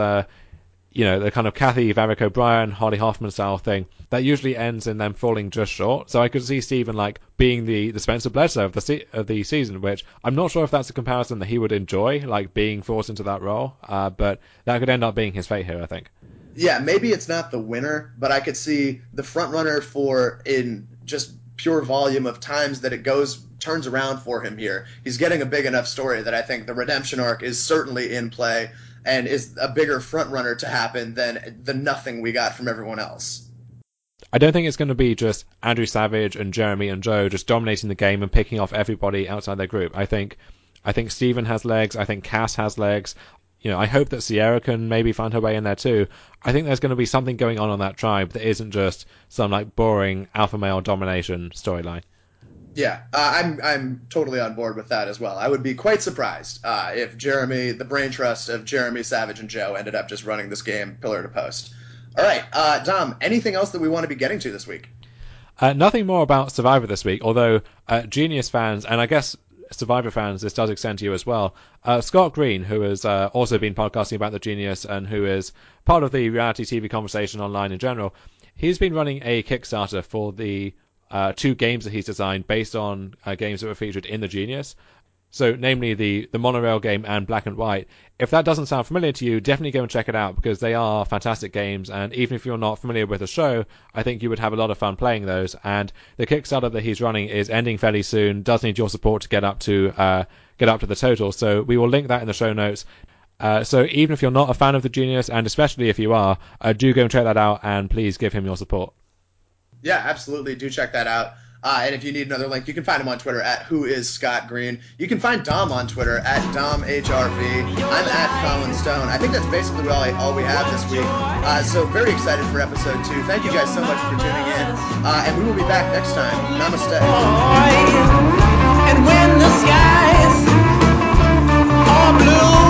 the kind of Kathy Varick O'Brien, Holly Hoffman style thing that usually ends in them falling just short. So I could see Stephen like being the Spencer Bledsoe of the season, which I'm not sure if that's a comparison that he would enjoy, like being forced into that role. But that could end up being his fate here, I think. Yeah, maybe it's not the winner, but I could see the front runner for in just pure volume of times that it turns around for him here. He's getting a big enough story that I think the redemption arc is certainly in play and is a bigger front runner to happen than the nothing we got from everyone else. I don't think it's going to be just Andrew Savage and Jeremy and Joe just dominating the game and picking off everybody outside their group. I think Steven has legs. I think Cass has legs. I hope that Sierra can maybe find her way in there too. I think there's going to be something going on that tribe that isn't just some like boring alpha male domination storyline. Yeah, I'm totally on board with that as well. I would be quite surprised if Jeremy, the brain trust of Jeremy, Savage, and Joe, ended up just running this game pillar to post. All right, Dom. Anything else that we want to be getting to this week? Nothing more about Survivor this week, although Genius fans, and I guess Survivor fans, this does extend to you as well. Scott Green, who has also been podcasting about the Genius and who is part of the reality TV conversation online in general, he's been running a Kickstarter for the 2 games that he's designed based on games that were featured in the Genius. So, namely the Monorail game and Black and White. If that doesn't sound familiar to you, definitely go and check it out because they are fantastic games. And even if you're not familiar with the show, I think you would have a lot of fun playing those. And the Kickstarter that he's running is ending fairly soon. Does need your support to get up to the total. So we will link that in the show notes. So even if you're not a fan of the Genius, and especially if you are, do go and check that out and please give him your support. Yeah, absolutely. Do check that out. And if you need another link, you can find him on Twitter at Who Is Scott Green. You can find Dom on Twitter at DomHRV. I'm at Colin Stone. I think that's basically all we have this week. So very excited for episode 2. Thank you guys so much for tuning in. And we will be back next time. Namaste. And when the skies are blue